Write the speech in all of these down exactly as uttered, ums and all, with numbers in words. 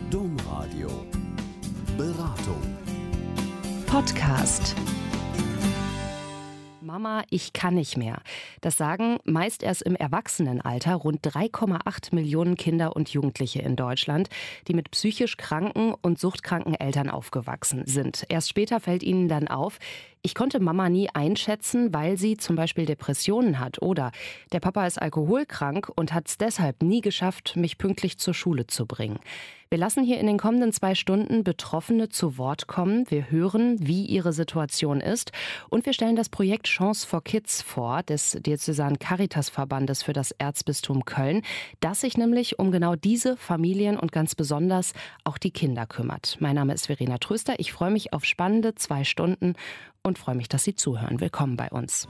Domradio Beratung Podcast. Mama, ich kann nicht mehr. Das sagen meist erst im Erwachsenenalter rund drei Komma acht Millionen Kinder und Jugendliche in Deutschland, die mit psychisch kranken und suchtkranken Eltern aufgewachsen sind. Erst später fällt ihnen dann auf, ich konnte Mama nie einschätzen, weil sie zum Beispiel Depressionen hat, oder der Papa ist alkoholkrank und hat es deshalb nie geschafft, mich pünktlich zur Schule zu bringen. Wir lassen hier in den kommenden zwei Stunden Betroffene zu Wort kommen. Wir hören, wie ihre Situation ist, und wir stellen das Projekt Chance for Kids vor, des Diözesanen Caritas-Verbandes für das Erzbistum Köln, das sich nämlich um genau diese Familien und ganz besonders auch die Kinder kümmert. Mein Name ist Verena Tröster. Ich freue mich auf spannende zwei Stunden und freue mich, dass Sie zuhören. Willkommen bei uns.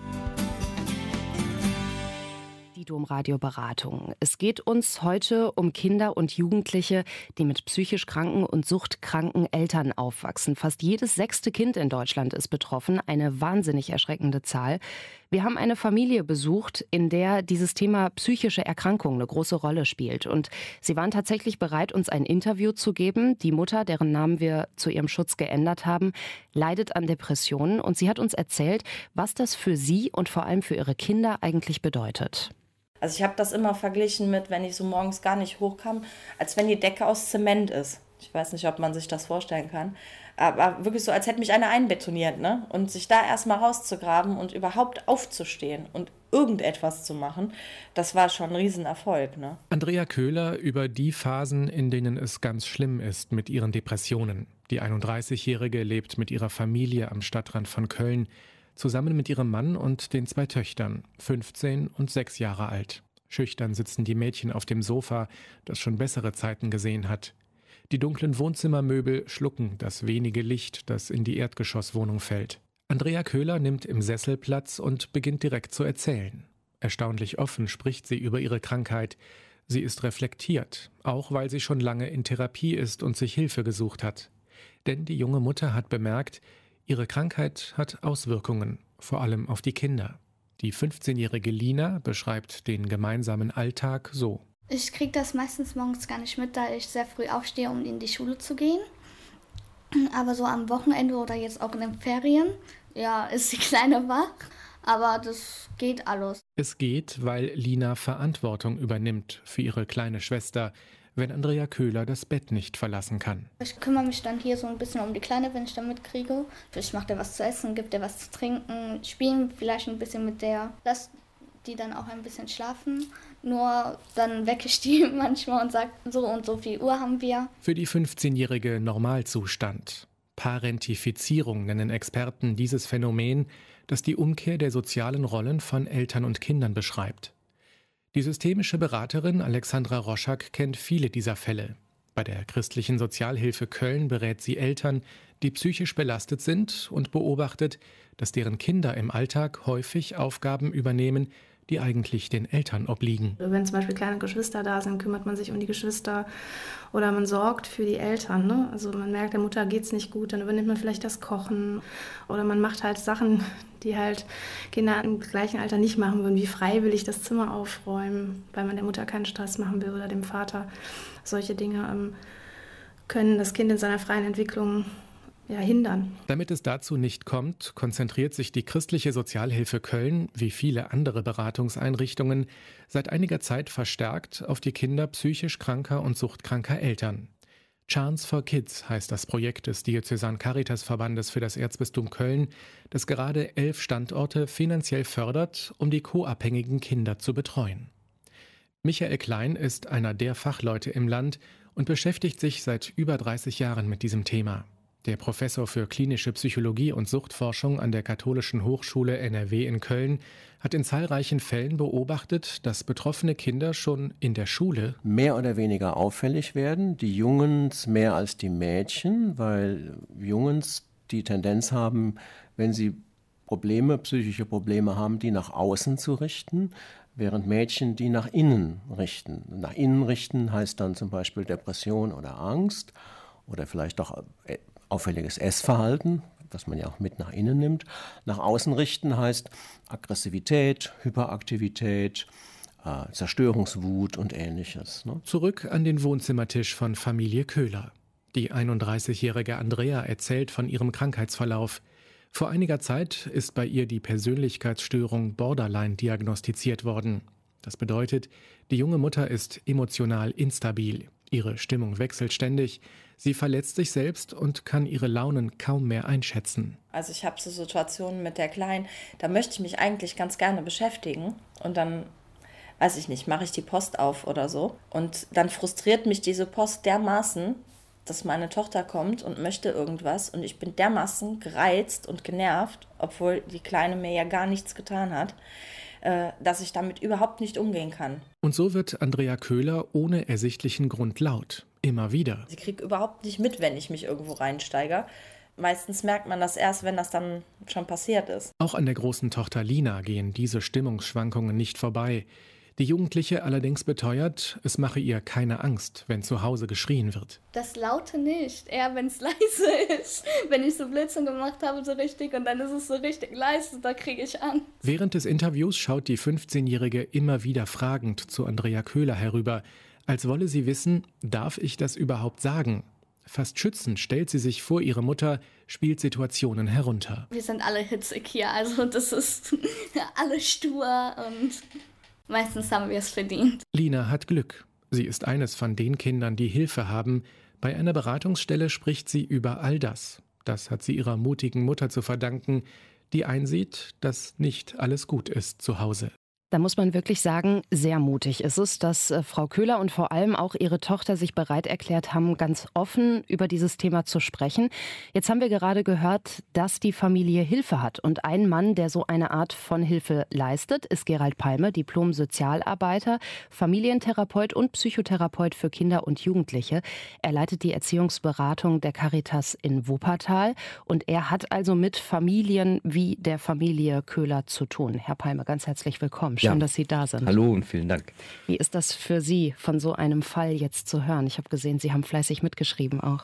Die Domradio Beratung. Es geht uns heute um Kinder und Jugendliche, die mit psychisch kranken und suchtkranken Eltern aufwachsen. Fast jedes sechste Kind in Deutschland ist betroffen, eine wahnsinnig erschreckende Zahl. Wir haben eine Familie besucht, in der dieses Thema psychische Erkrankung eine große Rolle spielt. Und sie waren tatsächlich bereit, uns ein Interview zu geben. Die Mutter, deren Namen wir zu ihrem Schutz geändert haben, leidet an Depressionen. Und sie hat uns erzählt, was das für sie und vor allem für ihre Kinder eigentlich bedeutet. Also ich habe das immer verglichen mit, wenn ich so morgens gar nicht hochkam, als wenn die Decke aus Zement ist. Ich weiß nicht, ob man sich das vorstellen kann. Aber wirklich so, als hätte mich einer einbetoniert, ne? Und sich da erstmal rauszugraben und überhaupt aufzustehen und irgendetwas zu machen, das war schon ein Riesenerfolg, ne? Andrea Köhler über die Phasen, in denen es ganz schlimm ist mit ihren Depressionen. Die einunddreißigjährige lebt mit ihrer Familie am Stadtrand von Köln, zusammen mit ihrem Mann und den zwei Töchtern, fünfzehn und sechs Jahre alt. Schüchtern sitzen die Mädchen auf dem Sofa, das schon bessere Zeiten gesehen hat. Die dunklen Wohnzimmermöbel schlucken das wenige Licht, das in die Erdgeschosswohnung fällt. Andrea Köhler nimmt im Sessel Platz und beginnt direkt zu erzählen. Erstaunlich offen spricht sie über ihre Krankheit. Sie ist reflektiert, auch weil sie schon lange in Therapie ist und sich Hilfe gesucht hat. Denn die junge Mutter hat bemerkt, ihre Krankheit hat Auswirkungen, vor allem auf die Kinder. Die fünfzehnjährige Lina beschreibt den gemeinsamen Alltag so. Ich kriege das meistens morgens gar nicht mit, da ich sehr früh aufstehe, um in die Schule zu gehen. Aber so am Wochenende oder jetzt auch in den Ferien, ja, ist die Kleine wach. Aber das geht alles. Es geht, weil Lina Verantwortung übernimmt für ihre kleine Schwester, wenn Andrea Köhler das Bett nicht verlassen kann. Ich kümmere mich dann hier so ein bisschen um die Kleine, wenn ich dann mitkriege. Vielleicht macht er was zu essen, gibt er was zu trinken, spielen vielleicht ein bisschen mit der. Lass die dann auch ein bisschen schlafen. Nur dann wecke ich die manchmal und sage, so und so viel Uhr haben wir. Für die fünfzehnjährige Normalzustand. Parentifizierung nennen Experten dieses Phänomen, das die Umkehr der sozialen Rollen von Eltern und Kindern beschreibt. Die systemische Beraterin Alexandra Roschak kennt viele dieser Fälle. Bei der Christlichen Sozialhilfe Köln berät sie Eltern, die psychisch belastet sind, und beobachtet, dass deren Kinder im Alltag häufig Aufgaben übernehmen, die eigentlich den Eltern obliegen. Wenn zum Beispiel kleine Geschwister da sind, kümmert man sich um die Geschwister oder man sorgt für die Eltern. Ne? Also man merkt, der Mutter geht's nicht gut, dann übernimmt man vielleicht das Kochen oder man macht halt Sachen, die halt Kinder im gleichen Alter nicht machen würden, wie freiwillig das Zimmer aufräumen, weil man der Mutter keinen Stress machen will oder dem Vater. Solche Dinge ähm, können das Kind in seiner freien Entwicklung ja, hindern. Damit es dazu nicht kommt, konzentriert sich die Christliche Sozialhilfe Köln, wie viele andere Beratungseinrichtungen, seit einiger Zeit verstärkt auf die Kinder psychisch kranker und suchtkranker Eltern. Chance for Kids heißt das Projekt des Diözesanen Caritas-Verbandes für das Erzbistum Köln, das gerade elf Standorte finanziell fördert, um die co-abhängigen Kinder zu betreuen. Michael Klein ist einer der Fachleute im Land und beschäftigt sich seit über dreißig Jahren mit diesem Thema. Der Professor für klinische Psychologie und Suchtforschung an der Katholischen Hochschule N R W in Köln hat in zahlreichen Fällen beobachtet, dass betroffene Kinder schon in der Schule mehr oder weniger auffällig werden, die Jungs mehr als die Mädchen, weil Jungs die Tendenz haben, wenn sie Probleme, psychische Probleme haben, die nach außen zu richten, während Mädchen die nach innen richten. Nach innen richten heißt dann zum Beispiel Depression oder Angst oder vielleicht auch auffälliges Essverhalten, was man ja auch mit nach innen nimmt. Nach außen richten heißt Aggressivität, Hyperaktivität, äh, Zerstörungswut und Ähnliches. Ne? Zurück an den Wohnzimmertisch von Familie Köhler. Die einunddreißigjährige Andrea erzählt von ihrem Krankheitsverlauf. Vor einiger Zeit ist bei ihr die Persönlichkeitsstörung Borderline diagnostiziert worden. Das bedeutet, die junge Mutter ist emotional instabil. Ihre Stimmung wechselt ständig. Sie verletzt sich selbst und kann ihre Launen kaum mehr einschätzen. Also ich habe so Situationen mit der Kleinen, da möchte ich mich eigentlich ganz gerne beschäftigen. Und dann, weiß ich nicht, mache ich die Post auf oder so. Und dann frustriert mich diese Post dermaßen, dass meine Tochter kommt und möchte irgendwas. Und ich bin dermaßen gereizt und genervt, obwohl die Kleine mir ja gar nichts getan hat, dass ich damit überhaupt nicht umgehen kann. Und so wird Andrea Köhler ohne ersichtlichen Grund laut. Immer wieder. Sie kriegt überhaupt nicht mit, wenn ich mich irgendwo reinsteige. Meistens merkt man das erst, wenn das dann schon passiert ist. Auch an der großen Tochter Lina gehen diese Stimmungsschwankungen nicht vorbei. Die Jugendliche allerdings beteuert, es mache ihr keine Angst, wenn zu Hause geschrien wird. Das Laute nicht, eher wenn es leise ist. Wenn ich so Blödsinn gemacht habe, so richtig, und dann ist es so richtig leise, da kriege ich Angst. Während des Interviews schaut die fünfzehnjährige immer wieder fragend zu Andrea Köhler herüber, als wolle sie wissen, darf ich das überhaupt sagen? Fast schützend stellt sie sich vor ihre Mutter, spielt Situationen herunter. Wir sind alle hitzig hier, also das ist alle stur und meistens haben wir es verdient. Lina hat Glück. Sie ist eines von den Kindern, die Hilfe haben. Bei einer Beratungsstelle spricht sie über all das. Das hat sie ihrer mutigen Mutter zu verdanken, die einsieht, dass nicht alles gut ist zu Hause. Da muss man wirklich sagen, sehr mutig ist es, dass äh, Frau Köhler und vor allem auch ihre Tochter sich bereit erklärt haben, ganz offen über dieses Thema zu sprechen. Jetzt haben wir gerade gehört, dass die Familie Hilfe hat. Und ein Mann, der so eine Art von Hilfe leistet, ist Gerald Palme, Diplom-Sozialarbeiter, Familientherapeut und Psychotherapeut für Kinder und Jugendliche. Er leitet die Erziehungsberatung der Caritas in Wuppertal. Und er hat also mit Familien wie der Familie Köhler zu tun. Herr Palme, ganz herzlich willkommen. Schön, ja, dass Sie da sind. Hallo und vielen Dank. Wie ist das für Sie, von so einem Fall jetzt zu hören? Ich habe gesehen, Sie haben fleißig mitgeschrieben auch.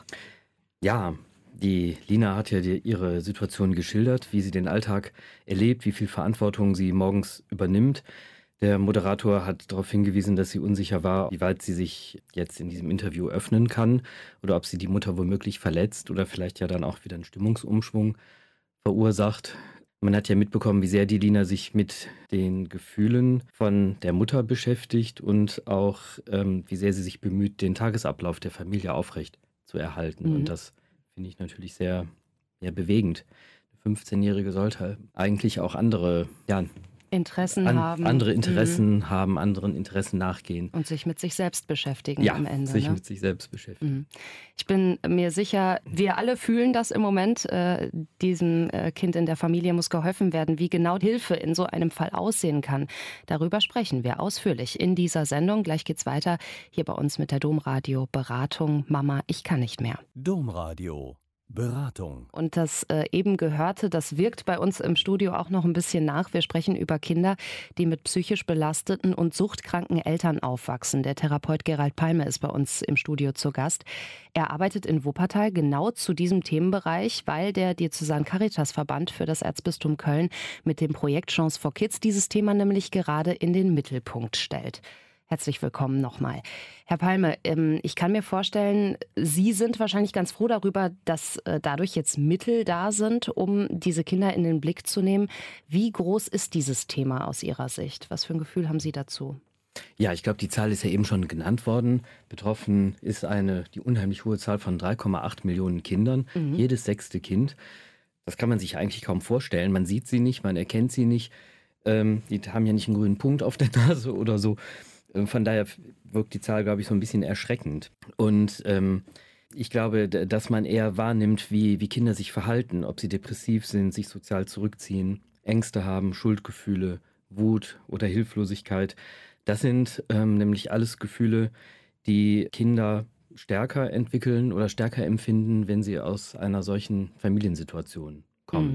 Ja, die Lina hat ja die, ihre Situation geschildert, wie sie den Alltag erlebt, wie viel Verantwortung sie morgens übernimmt. Der Moderator hat darauf hingewiesen, dass sie unsicher war, wie weit sie sich jetzt in diesem Interview öffnen kann oder ob sie die Mutter womöglich verletzt oder vielleicht ja dann auch wieder einen Stimmungsumschwung verursacht. Man hat ja mitbekommen, wie sehr die Lina sich mit den Gefühlen von der Mutter beschäftigt und auch, ähm, wie sehr sie sich bemüht, den Tagesablauf der Familie aufrecht zu erhalten. Mhm. Und das finde ich natürlich sehr, sehr bewegend. Eine fünfzehnjährige sollte eigentlich auch andere, ja, Interessen an, haben. andere Interessen mhm. haben, anderen Interessen nachgehen. Und sich mit sich selbst beschäftigen ja, am Ende. sich ne? mit sich selbst beschäftigen. Mhm. Ich bin mir sicher, wir alle fühlen das im Moment. Äh, diesem äh, Kind in der Familie muss geholfen werden. Wie genau Hilfe in so einem Fall aussehen kann, darüber sprechen wir ausführlich in dieser Sendung. Gleich geht's weiter hier bei uns mit der Domradio Beratung Mama, ich kann nicht mehr. Domradio Beratung. Und das äh, eben Gehörte, das wirkt bei uns im Studio auch noch ein bisschen nach. Wir sprechen über Kinder, die mit psychisch belasteten und suchtkranken Eltern aufwachsen. Der Therapeut Gerald Palme ist bei uns im Studio zu Gast. Er arbeitet in Wuppertal genau zu diesem Themenbereich, weil der Diözesan-Caritas-Verband für das Erzbistum Köln mit dem Projekt Chance for Kids dieses Thema nämlich gerade in den Mittelpunkt stellt. Herzlich willkommen nochmal. Herr Palme, ich kann mir vorstellen, Sie sind wahrscheinlich ganz froh darüber, dass dadurch jetzt Mittel da sind, um diese Kinder in den Blick zu nehmen. Wie groß ist dieses Thema aus Ihrer Sicht? Was für ein Gefühl haben Sie dazu? Ja, ich glaube, die Zahl ist ja eben schon genannt worden. Betroffen ist eine die unheimlich hohe Zahl von drei Komma acht Millionen Kindern. Mhm. Jedes sechste Kind. Das kann man sich eigentlich kaum vorstellen. Man sieht sie nicht, man erkennt sie nicht. Ähm, die haben ja nicht einen grünen Punkt auf der Nase oder so. Von daher wirkt die Zahl, glaube ich, so ein bisschen erschreckend. Und ähm, ich glaube, dass man eher wahrnimmt, wie, wie Kinder sich verhalten, ob sie depressiv sind, sich sozial zurückziehen, Ängste haben, Schuldgefühle, Wut oder Hilflosigkeit. Das sind ähm, nämlich alles Gefühle, die Kinder stärker entwickeln oder stärker empfinden, wenn sie aus einer solchen Familiensituation kommen. Mhm.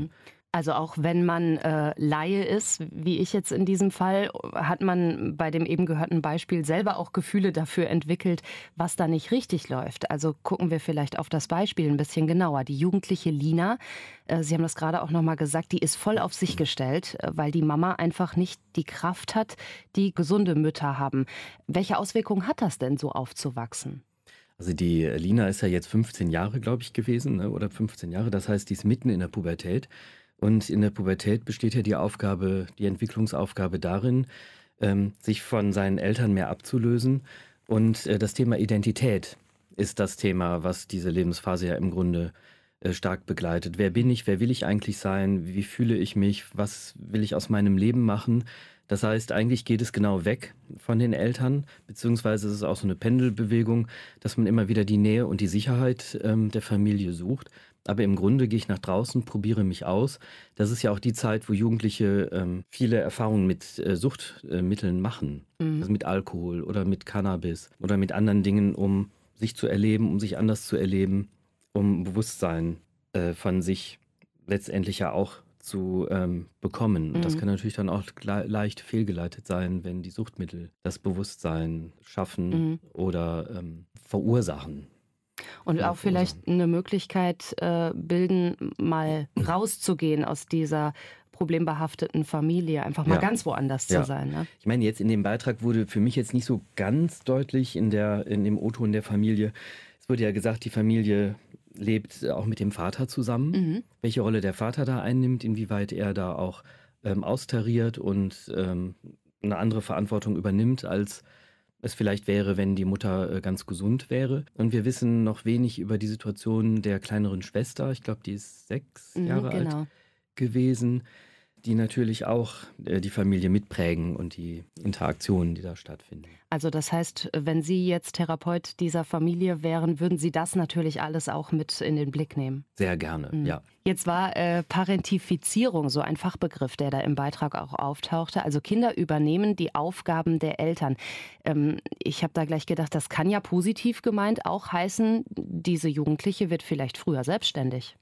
Also auch wenn man äh, Laie ist, wie ich jetzt in diesem Fall, hat man bei dem eben gehörten Beispiel selber auch Gefühle dafür entwickelt, was da nicht richtig läuft. Also gucken wir vielleicht auf das Beispiel ein bisschen genauer. Die jugendliche Lina, äh, Sie haben das gerade auch nochmal gesagt, die ist voll auf sich gestellt, äh, weil die Mama einfach nicht die Kraft hat, die gesunde Mütter haben. Welche Auswirkungen hat das denn, so aufzuwachsen? Also die Lina ist ja jetzt fünfzehn Jahre, glaube ich, gewesen, ne? Oder fünfzehn Jahre. Das heißt, die ist mitten in der Pubertät. Und in der Pubertät besteht ja die Aufgabe, die Entwicklungsaufgabe darin, ähm, sich von seinen Eltern mehr abzulösen. Und äh, das Thema Identität ist das Thema, was diese Lebensphase ja im Grunde äh, stark begleitet. Wer bin ich? Wer will ich eigentlich sein? Wie fühle ich mich? Was will ich aus meinem Leben machen? Das heißt, eigentlich geht es genau weg von den Eltern, beziehungsweise es ist auch so eine Pendelbewegung, dass man immer wieder die Nähe und die Sicherheit ähm, der Familie sucht. Aber im Grunde gehe ich nach draußen, probiere mich aus. Das ist ja auch die Zeit, wo Jugendliche ähm, viele Erfahrungen mit äh, Suchtmitteln äh, machen. Mhm. Also mit Alkohol oder mit Cannabis oder mit anderen Dingen, um sich zu erleben, um sich anders zu erleben, um Bewusstsein äh, von sich letztendlich ja auch zu ähm, bekommen. Und mhm. das kann natürlich dann auch leicht fehlgeleitet sein, wenn die Suchtmittel das Bewusstsein schaffen mhm. oder ähm, verursachen. Und auch vielleicht eine Möglichkeit äh, bilden, mal rauszugehen aus dieser problembehafteten Familie, einfach mal ja. ganz woanders ja. zu sein. Ne? Ich meine, jetzt in dem Beitrag wurde für mich jetzt nicht so ganz deutlich in, der, in dem O-Ton der Familie. Es wurde ja gesagt, die Familie lebt auch mit dem Vater zusammen. Mhm. Welche Rolle der Vater da einnimmt, inwieweit er da auch ähm, austariert und ähm, eine andere Verantwortung übernimmt, als es vielleicht wäre, wenn die Mutter äh, ganz gesund wäre. Und wir wissen noch wenig über die Situation der kleineren Schwester. Ich glaube, die ist sechs mhm, Jahre genau. alt gewesen, die natürlich auch äh, die Familie mitprägen und die Interaktionen, die da stattfinden. Also das heißt, wenn Sie jetzt Therapeut dieser Familie wären, würden Sie das natürlich alles auch mit in den Blick nehmen? Sehr gerne, mhm. ja. Jetzt war äh, Parentifizierung so ein Fachbegriff, der da im Beitrag auch auftauchte. Also Kinder übernehmen die Aufgaben der Eltern. Ähm, ich habe da gleich gedacht, das kann ja positiv gemeint auch heißen, diese Jugendliche wird vielleicht früher selbstständig.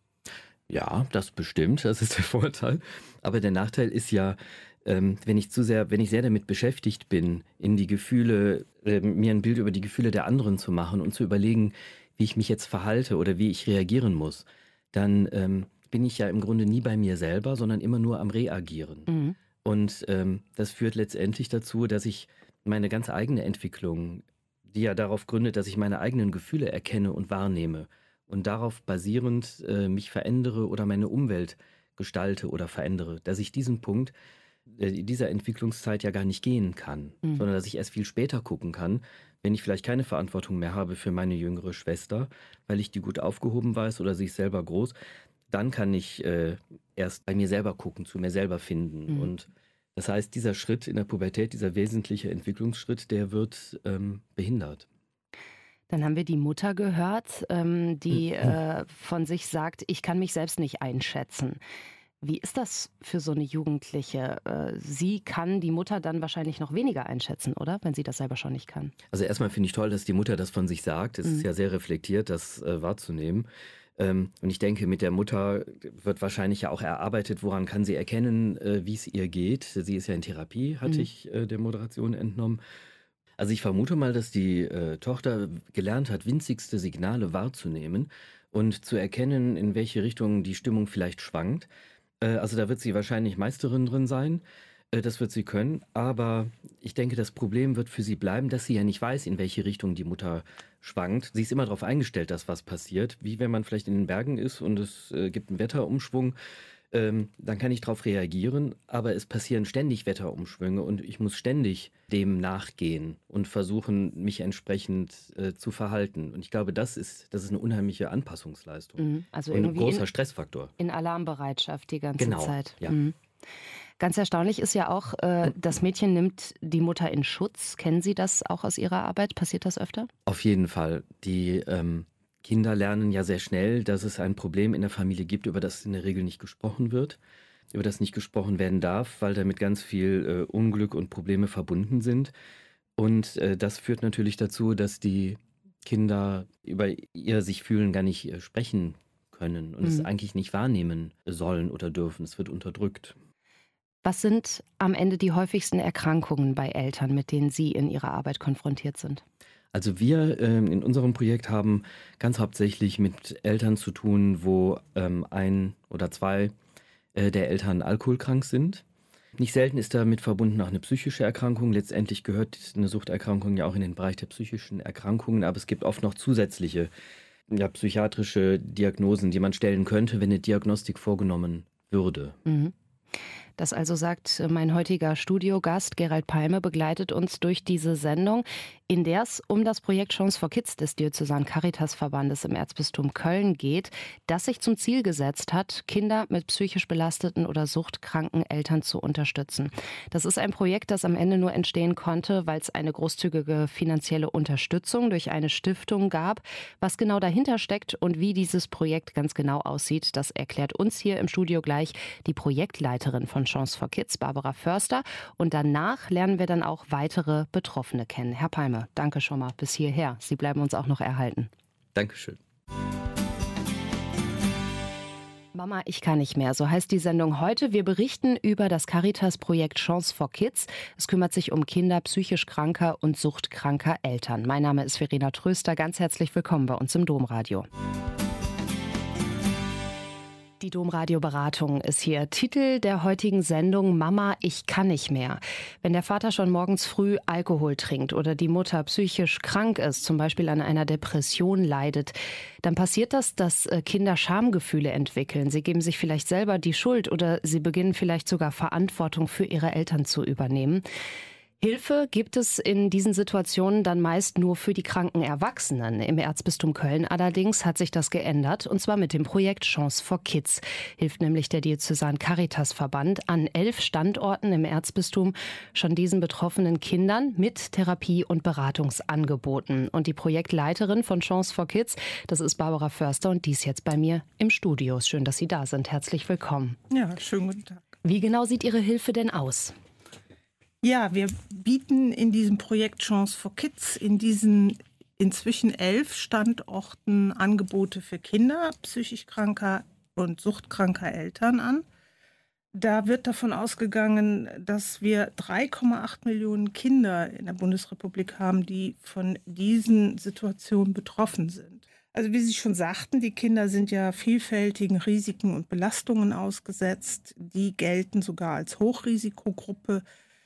Ja, das bestimmt, das ist der Vorteil. Aber der Nachteil ist ja, ähm, wenn ich zu sehr, wenn ich sehr damit beschäftigt bin, in die Gefühle, äh, mir ein Bild über die Gefühle der anderen zu machen und zu überlegen, wie ich mich jetzt verhalte oder wie ich reagieren muss, dann ähm, bin ich ja im Grunde nie bei mir selber, sondern immer nur am Reagieren. Mhm. Und ähm, das führt letztendlich dazu, dass ich meine ganz eigene Entwicklung, die ja darauf gründet, dass ich meine eigenen Gefühle erkenne und wahrnehme, und darauf basierend äh, mich verändere oder meine Umwelt gestalte oder verändere, dass ich diesen Punkt äh, dieser Entwicklungszeit ja gar nicht gehen kann, mhm. sondern dass ich erst viel später gucken kann, wenn ich vielleicht keine Verantwortung mehr habe für meine jüngere Schwester, weil ich die gut aufgehoben weiß oder sie ist selber groß, dann kann ich äh, erst bei mir selber gucken, zu mir selber finden. Mhm. Und das heißt, dieser Schritt in der Pubertät, dieser wesentliche Entwicklungsschritt, der wird ähm, behindert. Dann haben wir die Mutter gehört, ähm, die äh, von sich sagt, ich kann mich selbst nicht einschätzen. Wie ist das für so eine Jugendliche? Äh, sie kann die Mutter dann wahrscheinlich noch weniger einschätzen, oder? Wenn sie das selber schon nicht kann. Also erstmal finde ich toll, dass die Mutter das von sich sagt. Es mhm. ist ja sehr reflektiert, das äh, wahrzunehmen. Ähm, und ich denke, mit der Mutter wird wahrscheinlich ja auch erarbeitet, woran kann sie erkennen, äh, wie es ihr geht. Sie ist ja in Therapie, hatte mhm. ich äh, der Moderation entnommen. Also ich vermute mal, dass die äh, Tochter gelernt hat, winzigste Signale wahrzunehmen und zu erkennen, in welche Richtung die Stimmung vielleicht schwankt. Äh, also da wird sie wahrscheinlich Meisterin drin sein, äh, das wird sie können. Aber ich denke, das Problem wird für sie bleiben, dass sie ja nicht weiß, in welche Richtung die Mutter schwankt. Sie ist immer darauf eingestellt, dass was passiert, wie wenn man vielleicht in den Bergen ist und es äh, gibt einen Wetterumschwung. Ähm, dann kann ich darauf reagieren, aber es passieren ständig Wetterumschwünge und ich muss ständig dem nachgehen und versuchen, mich entsprechend äh, zu verhalten. Und ich glaube, das ist, das ist eine unheimliche Anpassungsleistung mhm. also und ein großer in, Stressfaktor. In Alarmbereitschaft die ganze genau. Zeit. Ja. Mhm. Ganz erstaunlich ist ja auch, äh, das Mädchen nimmt die Mutter in Schutz. Kennen Sie das auch aus Ihrer Arbeit? Passiert das öfter? Auf jeden Fall. Die ähm, Kinder lernen ja sehr schnell, dass es ein Problem in der Familie gibt, über das in der Regel nicht gesprochen wird, über das nicht gesprochen werden darf, weil damit ganz viel äh, Unglück und Probleme verbunden sind. Und äh, das führt natürlich dazu, dass die Kinder über ihr sich fühlen gar nicht äh, sprechen können und Mhm. es eigentlich nicht wahrnehmen sollen oder dürfen. Es wird unterdrückt. Was sind am Ende die häufigsten Erkrankungen bei Eltern, mit denen Sie in Ihrer Arbeit konfrontiert sind? Also wir ähm, in unserem Projekt haben ganz hauptsächlich mit Eltern zu tun, wo ähm, ein oder zwei äh, der Eltern alkoholkrank sind. Nicht selten ist damit verbunden auch eine psychische Erkrankung. Letztendlich gehört eine Suchterkrankung ja auch in den Bereich der psychischen Erkrankungen, aber es gibt oft noch zusätzliche ja, psychiatrische Diagnosen, die man stellen könnte, wenn eine Diagnostik vorgenommen würde. Mhm. Das also sagt mein heutiger Studiogast Gerald Palme, begleitet uns durch diese Sendung, in der es um das Projekt Chance for Kids des Diözesan Caritas-Verbandes im Erzbistum Köln geht, das sich zum Ziel gesetzt hat, Kinder mit psychisch belasteten oder suchtkranken Eltern zu unterstützen. Das ist ein Projekt, das am Ende nur entstehen konnte, weil es eine großzügige finanzielle Unterstützung durch eine Stiftung gab. Was genau dahinter steckt und wie dieses Projekt ganz genau aussieht, das erklärt uns hier im Studio gleich die Projektleiterin von Chance for Kids, Barbara Förster. Und danach lernen wir dann auch weitere Betroffene kennen. Herr Palme, danke schon mal bis hierher. Sie bleiben uns auch noch erhalten. Dankeschön. Mama, ich kann nicht mehr. So heißt die Sendung heute. Wir berichten über das Caritas-Projekt Chance for Kids. Es kümmert sich um Kinder psychisch kranker und suchtkranker Eltern. Mein Name ist Verena Tröster. Ganz herzlich willkommen bei uns im Domradio. Die Domradio-Beratung ist hier. Titel der heutigen Sendung: Mama, ich kann nicht mehr. Wenn der Vater schon morgens früh Alkohol trinkt oder die Mutter psychisch krank ist, zum Beispiel an einer Depression leidet, dann passiert das, dass Kinder Schamgefühle entwickeln. Sie geben sich vielleicht selber die Schuld oder sie beginnen vielleicht sogar Verantwortung für ihre Eltern zu übernehmen. Hilfe gibt es in diesen Situationen dann meist nur für die kranken Erwachsenen. Im Erzbistum Köln allerdings hat sich das geändert, und zwar mit dem Projekt Chance for Kids. Hilft nämlich der Diözesan Caritas-Verband an elf Standorten im Erzbistum schon diesen betroffenen Kindern mit Therapie- und Beratungsangeboten. Und die Projektleiterin von Chance for Kids, das ist Barbara Förster, und die ist jetzt bei mir im Studio. Schön, dass Sie da sind. Herzlich willkommen. Ja, schönen guten Tag. Wie genau sieht Ihre Hilfe denn aus? Ja, wir bieten in diesem Projekt Chance for Kids in diesen inzwischen elf Standorten Angebote für Kinder psychisch kranker und suchtkranker Eltern an. Da wird davon ausgegangen, dass wir drei Komma acht Millionen Kinder in der Bundesrepublik haben, die von diesen Situationen betroffen sind. Also wie Sie schon sagten, die Kinder sind ja vielfältigen Risiken und Belastungen ausgesetzt. Die gelten sogar als Hochrisikogruppe,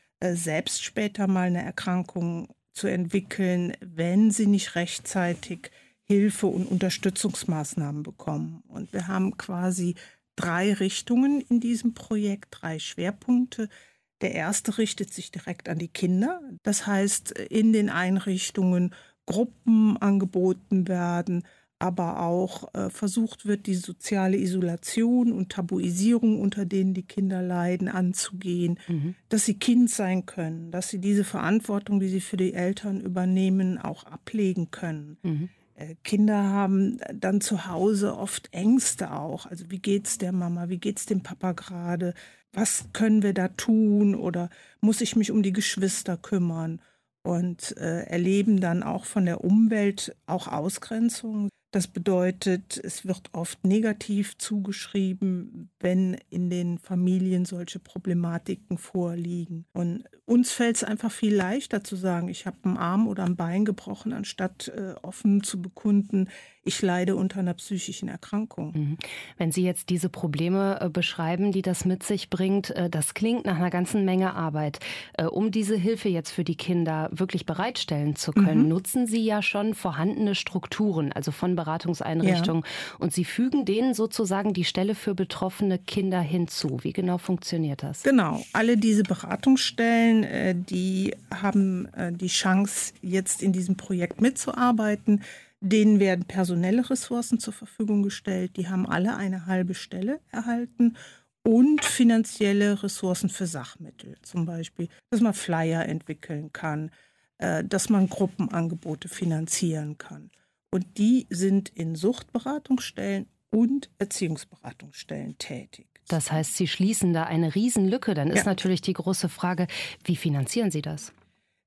selbst später mal eine Erkrankung zu entwickeln, wenn sie nicht rechtzeitig Hilfe und Unterstützungsmaßnahmen bekommen. Und wir haben quasi drei Richtungen in diesem Projekt, drei Schwerpunkte. Der erste richtet sich direkt an die Kinder. Das heißt, in den Einrichtungen Gruppen angeboten werden, aber auch äh, versucht wird, die soziale Isolation und Tabuisierung, unter denen die Kinder leiden, anzugehen, mhm. dass sie Kind sein können, dass sie diese Verantwortung, die sie für die Eltern übernehmen, auch ablegen können. Mhm. Äh, Kinder haben dann zu Hause oft Ängste auch. Also wie geht's der Mama, wie geht's dem Papa gerade? Was können wir da tun oder muss ich mich um die Geschwister kümmern? Und äh, erleben dann auch von der Umwelt auch Ausgrenzung. Das bedeutet, es wird oft negativ zugeschrieben, wenn in den Familien solche Problematiken vorliegen. Und uns fällt es einfach viel leichter zu sagen, ich habe einen Arm oder ein Bein gebrochen, anstatt äh, offen zu bekunden, ich leide unter einer psychischen Erkrankung. Wenn Sie jetzt diese Probleme äh, beschreiben, die das mit sich bringt, äh, das klingt nach einer ganzen Menge Arbeit. Äh, um diese Hilfe jetzt für die Kinder wirklich bereitstellen zu können, mhm. nutzen Sie ja schon vorhandene Strukturen, also von Beratungseinrichtungen. Ja. Und Sie fügen denen sozusagen die Stelle für betroffene Kinder hinzu. Wie genau funktioniert das? Genau, alle diese Beratungsstellen, äh, die haben äh, die Chance, jetzt in diesem Projekt mitzuarbeiten. Denen werden personelle Ressourcen zur Verfügung gestellt. Die haben alle eine halbe Stelle erhalten und finanzielle Ressourcen für Sachmittel. Zum Beispiel, dass man Flyer entwickeln kann, dass man Gruppenangebote finanzieren kann. Und die sind in Suchtberatungsstellen und Erziehungsberatungsstellen tätig. Das heißt, Sie schließen da eine Riesenlücke. Dann ist ja. natürlich die große Frage, wie finanzieren Sie das?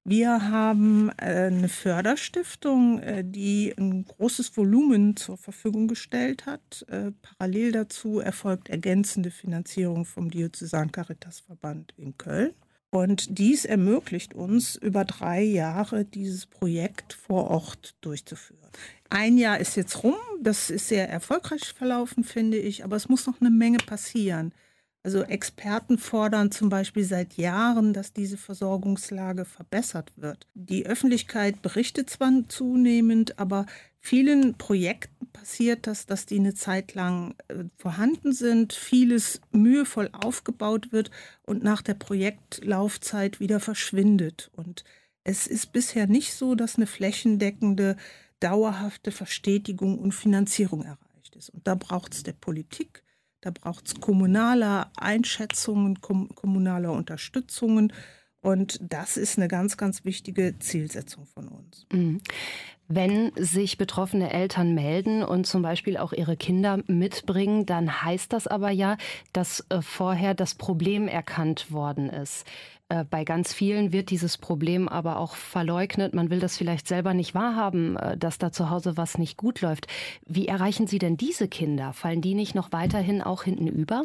Wir haben äh, eine Förderstiftung, äh, die ein großes Volumen zur Verfügung gestellt hat. Äh, parallel dazu erfolgt ergänzende Finanzierung vom Diözesan-Caritas-Verband in Köln. Und dies ermöglicht uns, über drei Jahre dieses Projekt vor Ort durchzuführen. Ein Jahr ist jetzt rum, das ist sehr erfolgreich verlaufen, finde ich, aber es muss noch eine Menge passieren. Also Experten fordern zum Beispiel seit Jahren, dass diese Versorgungslage verbessert wird. Die Öffentlichkeit berichtet zwar zunehmend, aber vielen Projekten passiert das, dass die eine Zeit lang äh, vorhanden sind, vieles mühevoll aufgebaut wird und nach der Projektlaufzeit wieder verschwindet. Und es ist bisher nicht so, dass eine flächendeckende, dauerhafte Verstetigung und Finanzierung erreicht ist. Und da braucht es der Politik, da braucht es kommunaler Einschätzungen, kom- kommunaler Unterstützungen. Und das ist eine ganz, ganz wichtige Zielsetzung von uns. Mhm. Wenn sich betroffene Eltern melden und zum Beispiel auch ihre Kinder mitbringen, dann heißt das aber ja, dass äh, vorher das Problem erkannt worden ist. Äh, bei ganz vielen wird dieses Problem aber auch verleugnet. Man will das vielleicht selber nicht wahrhaben, äh, dass da zu Hause was nicht gut läuft. Wie erreichen Sie denn diese Kinder? Fallen die nicht noch weiterhin auch hinten über?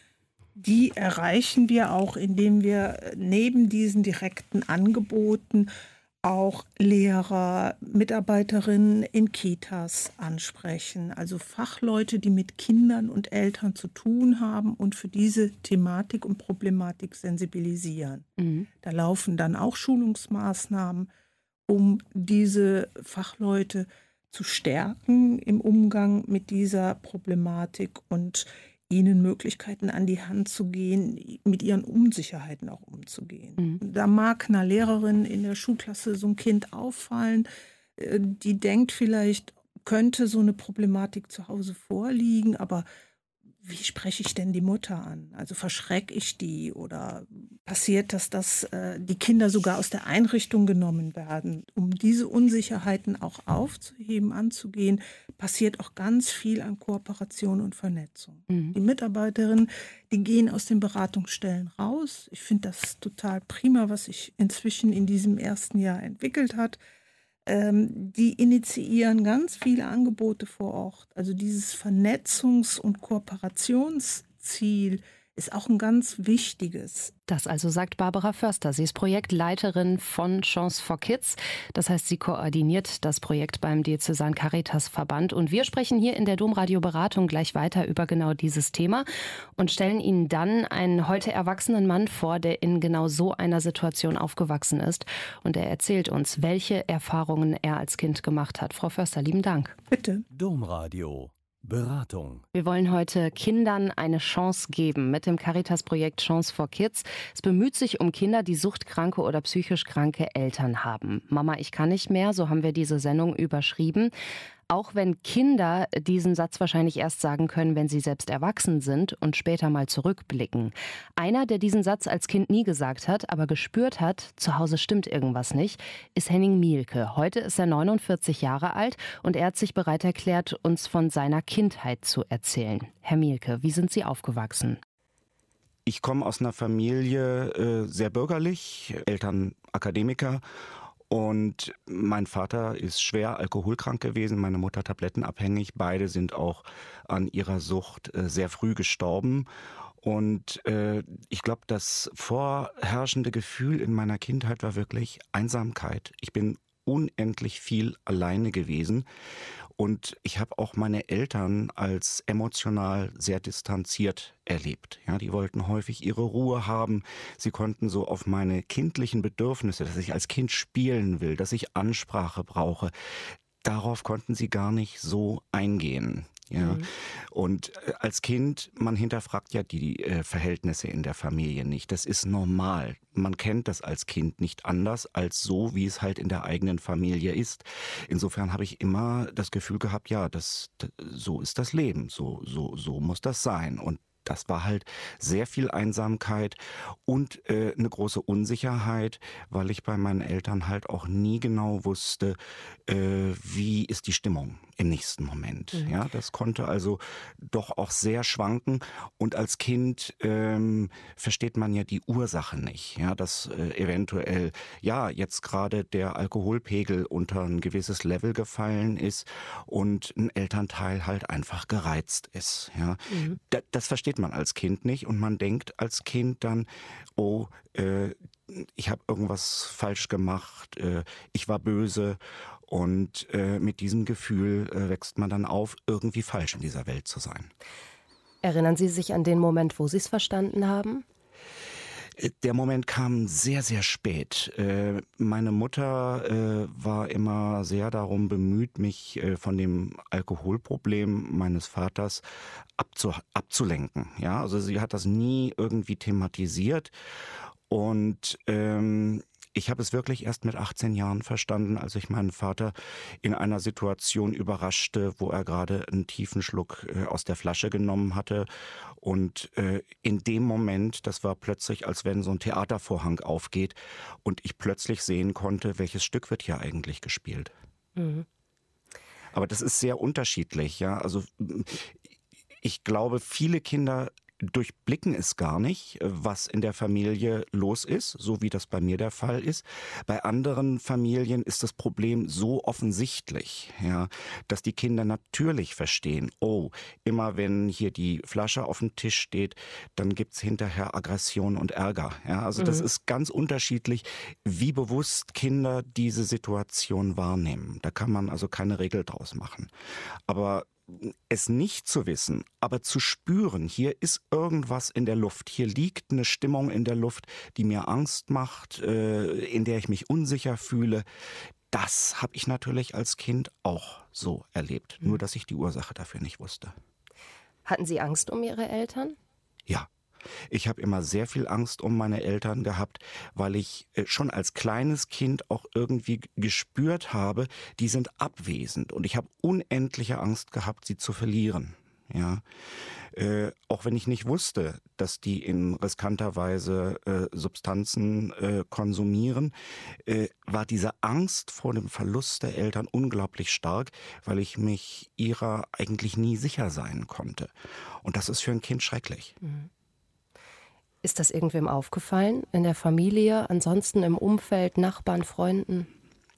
Die erreichen wir auch, indem wir neben diesen direkten Angeboten auch Lehrer, Mitarbeiterinnen in Kitas ansprechen. Also Fachleute, die mit Kindern und Eltern zu tun haben und für diese Thematik und Problematik sensibilisieren. Mhm. Da laufen dann auch Schulungsmaßnahmen, um diese Fachleute zu stärken im Umgang mit dieser Problematik und ihnen Möglichkeiten an die Hand zu gehen, mit ihren Unsicherheiten auch umzugehen. Mhm. Da mag einer Lehrerin in der Schulklasse so ein Kind auffallen, die denkt vielleicht, könnte so eine Problematik zu Hause vorliegen, aber wie spreche ich denn die Mutter an? Also verschrecke ich die oder passiert das, dass äh, die Kinder sogar aus der Einrichtung genommen werden? Um diese Unsicherheiten auch aufzuheben, anzugehen, passiert auch ganz viel an Kooperation und Vernetzung. Mhm. Die Mitarbeiterinnen, die gehen aus den Beratungsstellen raus. Ich finde das total prima, was sich inzwischen in diesem ersten Jahr entwickelt hat. Die initiieren ganz viele Angebote vor Ort. Also dieses Vernetzungs- und Kooperationsziel ist auch ein ganz wichtiges. Das also sagt Barbara Förster. Sie ist Projektleiterin von Chance for Kids. Das heißt, sie koordiniert das Projekt beim Diözesan-Caritas-Verband. Und wir sprechen hier in der Domradio-Beratung gleich weiter über genau dieses Thema und stellen Ihnen dann einen heute erwachsenen Mann vor, der in genau so einer Situation aufgewachsen ist. Und er erzählt uns, welche Erfahrungen er als Kind gemacht hat. Frau Förster, lieben Dank. Bitte. Domradio. Beratung. Wir wollen heute Kindern eine Chance geben mit dem Caritas-Projekt Chance for Kids. Es bemüht sich um Kinder, die suchtkranke oder psychisch kranke Eltern haben. Mama, ich kann nicht mehr, so haben wir diese Sendung überschrieben. Auch wenn Kinder diesen Satz wahrscheinlich erst sagen können, wenn sie selbst erwachsen sind und später mal zurückblicken. Einer, der diesen Satz als Kind nie gesagt hat, aber gespürt hat, zu Hause stimmt irgendwas nicht, ist Henning Mielke. Heute ist er neunundvierzig Jahre alt und er hat sich bereit erklärt, uns von seiner Kindheit zu erzählen. Herr Mielke, wie sind Sie aufgewachsen? Ich komme aus einer Familie äh, sehr bürgerlich, Eltern Akademiker. Und mein Vater ist schwer alkoholkrank gewesen, meine Mutter tablettenabhängig. Beide sind auch an ihrer Sucht äh, sehr früh gestorben. Und äh, ich glaube, das vorherrschende Gefühl in meiner Kindheit war wirklich Einsamkeit. Ich bin unendlich viel alleine gewesen. Und ich habe auch meine Eltern als emotional sehr distanziert erlebt. Ja, die wollten häufig ihre Ruhe haben. Sie konnten so auf meine kindlichen Bedürfnisse, dass ich als Kind spielen will, dass ich Ansprache brauche, darauf konnten sie gar nicht so eingehen. Ja, mhm. Und als Kind, man hinterfragt ja die äh, Verhältnisse in der Familie nicht. Das ist normal. Man kennt das als Kind nicht anders als so, wie es halt in der eigenen Familie ist. Insofern habe ich immer das Gefühl gehabt, ja, das, das so ist das Leben, so so so muss das sein. Und das war halt sehr viel Einsamkeit und äh, eine große Unsicherheit, weil ich bei meinen Eltern halt auch nie genau wusste, äh, wie ist die Stimmung im nächsten Moment. Mhm. Ja, das konnte also doch auch sehr schwanken. Und als Kind ähm, versteht man ja die Ursache nicht. Ja, dass äh, eventuell ja jetzt gerade der Alkoholpegel unter ein gewisses Level gefallen ist und ein Elternteil halt einfach gereizt ist. Ja, mhm. da, das versteht man als Kind nicht und man denkt als Kind dann, oh, äh, ich habe irgendwas falsch gemacht, äh, ich war böse und äh, mit diesem Gefühl äh, wächst man dann auf, irgendwie falsch in dieser Welt zu sein. Erinnern Sie sich an den Moment, wo Sie es verstanden haben? Der Moment kam sehr, sehr spät. Äh, meine Mutter äh, war immer sehr darum bemüht, mich äh, von dem Alkoholproblem meines Vaters abzu abzulenken. Ja, also sie hat das nie irgendwie thematisiert. Und ähm, ich habe es wirklich erst mit achtzehn Jahren verstanden, als ich meinen Vater in einer Situation überraschte, wo er gerade einen tiefen Schluck äh, aus der Flasche genommen hatte. Und äh, in dem Moment, das war plötzlich, als wenn so ein Theatervorhang aufgeht und ich plötzlich sehen konnte, welches Stück wird hier eigentlich gespielt. Mhm. Aber das ist sehr unterschiedlich, ja. Also ich glaube, viele Kinder durchblicken es gar nicht, was in der Familie los ist, so wie das bei mir der Fall ist. Bei anderen Familien ist das Problem so offensichtlich, ja, dass die Kinder natürlich verstehen, oh, immer wenn hier die Flasche auf dem Tisch steht, dann gibt's hinterher Aggression und Ärger. Ja, also das mhm. ist ganz unterschiedlich, wie bewusst Kinder diese Situation wahrnehmen. Da kann man also keine Regel draus machen. Aber es nicht zu wissen, aber zu spüren, hier ist irgendwas in der Luft, hier liegt eine Stimmung in der Luft, die mir Angst macht, in der ich mich unsicher fühle, das habe ich natürlich als Kind auch so erlebt, nur dass ich die Ursache dafür nicht wusste. Hatten Sie Angst um Ihre Eltern? Ja. Ich habe immer sehr viel Angst um meine Eltern gehabt, weil ich schon als kleines Kind auch irgendwie gespürt habe, die sind abwesend und ich habe unendliche Angst gehabt, sie zu verlieren. Ja, äh, auch wenn ich nicht wusste, dass die in riskanter Weise äh, Substanzen äh, konsumieren, äh, war diese Angst vor dem Verlust der Eltern unglaublich stark, weil ich mich ihrer eigentlich nie sicher sein konnte. Und das ist für ein Kind schrecklich. Mhm. Ist das irgendwem aufgefallen in der Familie, ansonsten im Umfeld, Nachbarn, Freunden?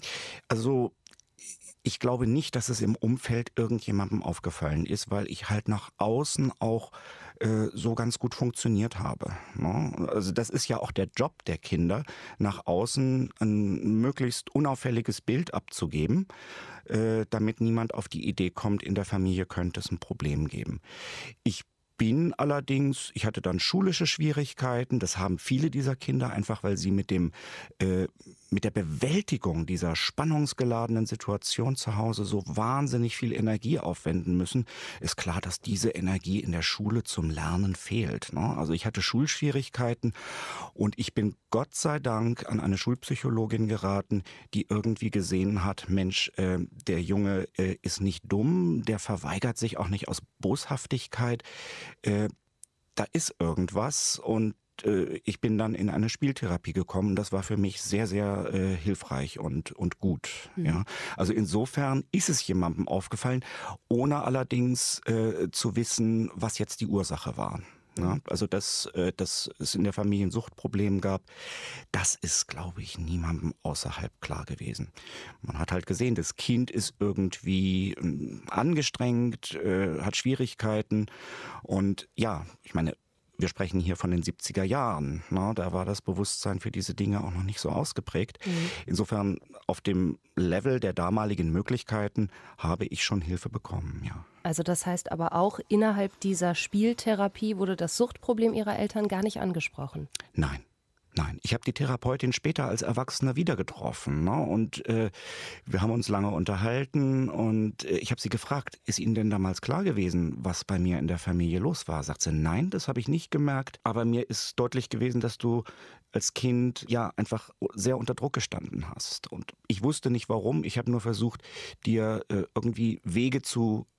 Also ich glaube nicht, dass es im Umfeld irgendjemandem aufgefallen ist, weil ich halt nach außen auch äh, so ganz gut funktioniert habe. Ne? Also das ist ja auch der Job der Kinder, nach außen ein möglichst unauffälliges Bild abzugeben, äh, damit niemand auf die Idee kommt, in der Familie könnte es ein Problem geben. Ich bin allerdings, ich hatte dann schulische Schwierigkeiten, das haben viele dieser Kinder, einfach weil sie mit dem äh, mit der Bewältigung dieser spannungsgeladenen Situation zu Hause so wahnsinnig viel Energie aufwenden müssen, ist klar, dass diese Energie in der Schule zum Lernen fehlt. Ne? Also ich hatte Schulschwierigkeiten und ich bin Gott sei Dank an eine Schulpsychologin geraten, die irgendwie gesehen hat, Mensch, äh, der Junge äh, ist nicht dumm, der verweigert sich auch nicht aus Boshaftigkeit, äh, da ist irgendwas und ich bin dann in eine Spieltherapie gekommen. Das war für mich sehr, sehr äh, hilfreich und, und gut. Mhm. Ja. Also insofern ist es jemandem aufgefallen, ohne allerdings äh, zu wissen, was jetzt die Ursache war. Ja. Also dass, äh, dass es in der Familie ein Suchtproblem gab, das ist, glaube ich, niemandem außerhalb klar gewesen. Man hat halt gesehen, das Kind ist irgendwie äh, angestrengt, äh, hat Schwierigkeiten und ja, ich meine, wir sprechen hier von den siebziger Jahren. Ne? Da war das Bewusstsein für diese Dinge auch noch nicht so ausgeprägt. Mhm. Insofern auf dem Level der damaligen Möglichkeiten habe ich schon Hilfe bekommen, ja. Also das heißt aber auch, innerhalb dieser Spieltherapie wurde das Suchtproblem Ihrer Eltern gar nicht angesprochen? Nein. Nein, ich habe die Therapeutin später als Erwachsener wieder getroffen, ne? Und äh, wir haben uns lange unterhalten und äh, ich habe sie gefragt, ist Ihnen denn damals klar gewesen, was bei mir in der Familie los war? Sagt sie, nein, das habe ich nicht gemerkt, aber mir ist deutlich gewesen, dass du als Kind ja einfach sehr unter Druck gestanden hast. Und ich wusste nicht warum, ich habe nur versucht, dir äh, irgendwie Wege zu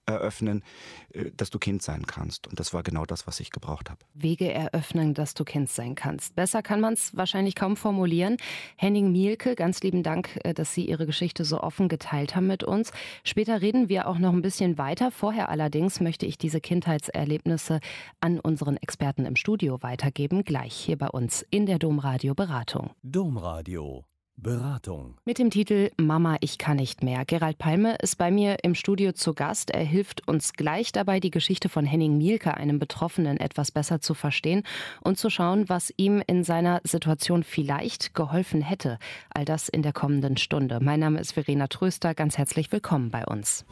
eröffnen, dass du Kind sein kannst. Und das war genau das, was ich gebraucht habe. Wege eröffnen, dass du Kind sein kannst. Besser kann man es wahrscheinlich kaum formulieren. Henning Mielke, ganz lieben Dank, dass Sie Ihre Geschichte so offen geteilt haben mit uns. Später reden wir auch noch ein bisschen weiter. Vorher allerdings möchte ich diese Kindheitserlebnisse an unseren Experten im Studio weitergeben. Gleich hier bei uns in der Domradio Beratung. Domradio Beratung. Mit dem Titel Mama, ich kann nicht mehr. Gerald Palme ist bei mir im Studio zu Gast. Er hilft uns gleich dabei, die Geschichte von Henning Mielke, einem Betroffenen, etwas besser zu verstehen und zu schauen, was ihm in seiner Situation vielleicht geholfen hätte. All das in der kommenden Stunde. Mein Name ist Verena Tröster. Ganz herzlich willkommen bei uns.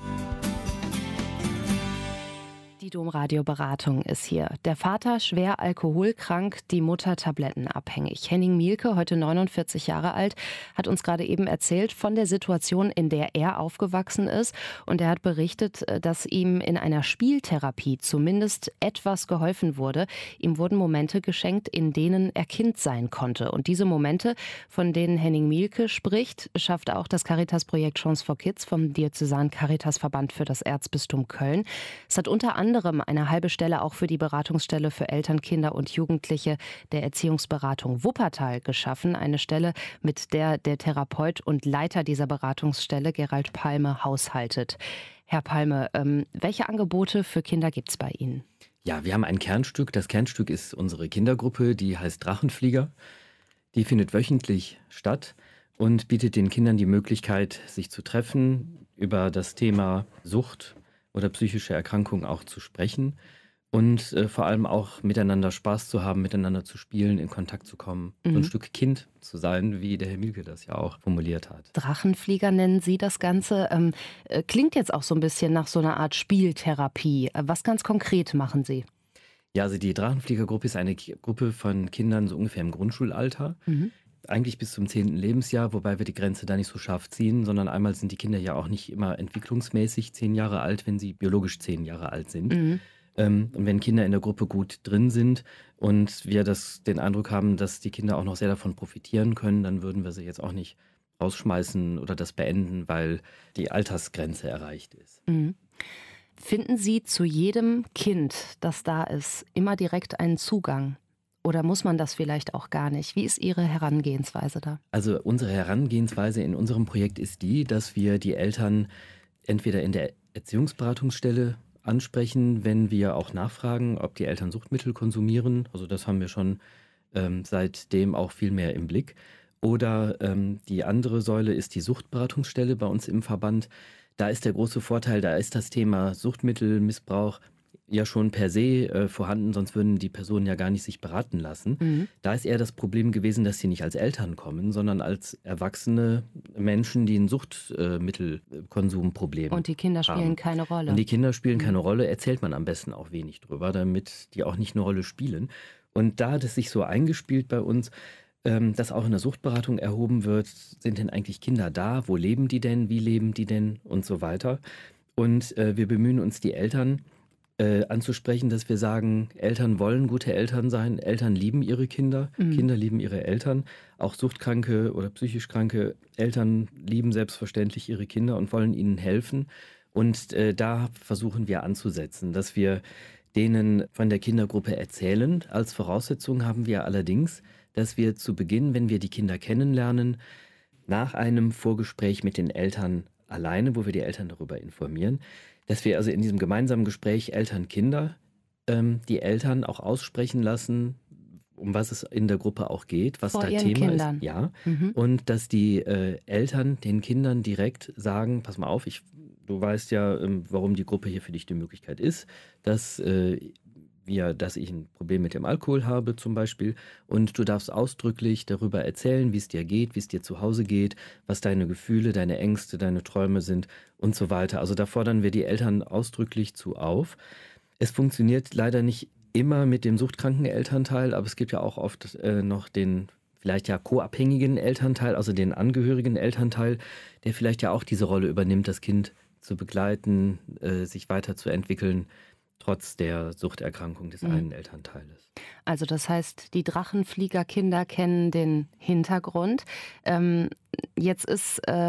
Die Domradio-Beratung ist hier. Der Vater schwer alkoholkrank, die Mutter tablettenabhängig. Henning Mielke, heute neunundvierzig Jahre alt, hat uns gerade eben erzählt von der Situation, in der er aufgewachsen ist. Und er hat berichtet, dass ihm in einer Spieltherapie zumindest etwas geholfen wurde. Ihm wurden Momente geschenkt, in denen er Kind sein konnte. Und diese Momente, von denen Henning Mielke spricht, schafft auch das Caritas-Projekt Chance for Kids vom Diözesanen Caritasverband für das Erzbistum Köln. Es hat unter anderem eine halbe Stelle auch für die Beratungsstelle für Eltern, Kinder und Jugendliche der Erziehungsberatung Wuppertal geschaffen. Eine Stelle, mit der der Therapeut und Leiter dieser Beratungsstelle, Gerald Palme, haushaltet. Herr Palme, ähm, welche Angebote für Kinder gibt es bei Ihnen? Ja, wir haben ein Kernstück. Das Kernstück ist unsere Kindergruppe, die heißt Drachenflieger. Die findet wöchentlich statt und bietet den Kindern die Möglichkeit, sich zu treffen, über das Thema Sucht oder psychische Erkrankungen auch zu sprechen und äh, vor allem auch miteinander Spaß zu haben, miteinander zu spielen, in Kontakt zu kommen, mhm. so ein Stück Kind zu sein, wie der Herr Mielke das ja auch formuliert hat. Drachenflieger nennen Sie das Ganze. Ähm, äh, klingt jetzt auch so ein bisschen nach so einer Art Spieltherapie. Was ganz konkret machen Sie? Ja, also die Drachenfliegergruppe ist eine K- Gruppe von Kindern so ungefähr im Grundschulalter. Mhm. Eigentlich bis zum zehnten Lebensjahr, wobei wir die Grenze da nicht so scharf ziehen, sondern einmal sind die Kinder ja auch nicht immer entwicklungsmäßig zehn Jahre alt, wenn sie biologisch zehn Jahre alt sind. Mhm. Ähm, und wenn Kinder in der Gruppe gut drin sind und wir das, den Eindruck haben, dass die Kinder auch noch sehr davon profitieren können, dann würden wir sie jetzt auch nicht rausschmeißen oder das beenden, weil die Altersgrenze erreicht ist. Mhm. Finden Sie zu jedem Kind, das da ist, immer direkt einen Zugang? Oder muss man das vielleicht auch gar nicht? Wie ist Ihre Herangehensweise da? Also unsere Herangehensweise in unserem Projekt ist die, dass wir die Eltern entweder in der Erziehungsberatungsstelle ansprechen, wenn wir auch nachfragen, ob die Eltern Suchtmittel konsumieren. Also das haben wir schon ähm, seitdem auch viel mehr im Blick. Oder ähm, die andere Säule ist die Suchtberatungsstelle bei uns im Verband. Da ist der große Vorteil, da ist das Thema Suchtmittelmissbrauch ja schon per se äh, vorhanden, sonst würden die Personen ja gar nicht sich beraten lassen. Mhm. Da ist eher das Problem gewesen, dass sie nicht als Eltern kommen, sondern als erwachsene Menschen, die ein Suchtmittelkonsumproblem haben. Und die Kinder spielen haben. keine Rolle. Und die Kinder spielen mhm. keine Rolle, erzählt man am besten auch wenig drüber, damit die auch nicht eine Rolle spielen. Und da hat es sich so eingespielt bei uns, ähm, dass auch in der Suchtberatung erhoben wird, sind denn eigentlich Kinder da? Wo leben die denn? Wie leben die denn? Und so weiter. Und äh, wir bemühen uns, die Eltern Äh, anzusprechen, dass wir sagen, Eltern wollen gute Eltern sein, Eltern lieben ihre Kinder, mhm. Kinder lieben ihre Eltern, auch suchtkranke oder psychisch kranke Eltern lieben selbstverständlich ihre Kinder und wollen ihnen helfen. Und äh, da versuchen wir anzusetzen, dass wir denen von der Kindergruppe erzählen. Als Voraussetzung haben wir allerdings, dass wir zu Beginn, wenn wir die Kinder kennenlernen, nach einem Vorgespräch mit den Eltern alleine, wo wir die Eltern darüber informieren, dass wir also in diesem gemeinsamen Gespräch Eltern-Kinder ähm, die Eltern auch aussprechen lassen, um was es in der Gruppe auch geht, was Vor da ihren Thema Kindern. ist. Ja. Mhm. Und dass die äh, Eltern den Kindern direkt sagen, pass mal auf, ich, du weißt ja, ähm, warum die Gruppe hier für dich die Möglichkeit ist, dass äh, wir, dass ich ein Problem mit dem Alkohol habe zum Beispiel und du darfst ausdrücklich darüber erzählen, wie es dir geht, wie es dir zu Hause geht, was deine Gefühle, deine Ängste, deine Träume sind und so weiter. Also da fordern wir die Eltern ausdrücklich zu auf. Es funktioniert leider nicht immer mit dem suchtkranken Elternteil, aber es gibt ja auch oft äh, noch den vielleicht ja co-abhängigen Elternteil, also den angehörigen Elternteil, der vielleicht ja auch diese Rolle übernimmt, das Kind zu begleiten, äh, sich weiterzuentwickeln, trotz der Suchterkrankung des mhm. einen Elternteiles. Also das heißt, die Drachenfliegerkinder kennen den Hintergrund. Ähm, jetzt ist äh,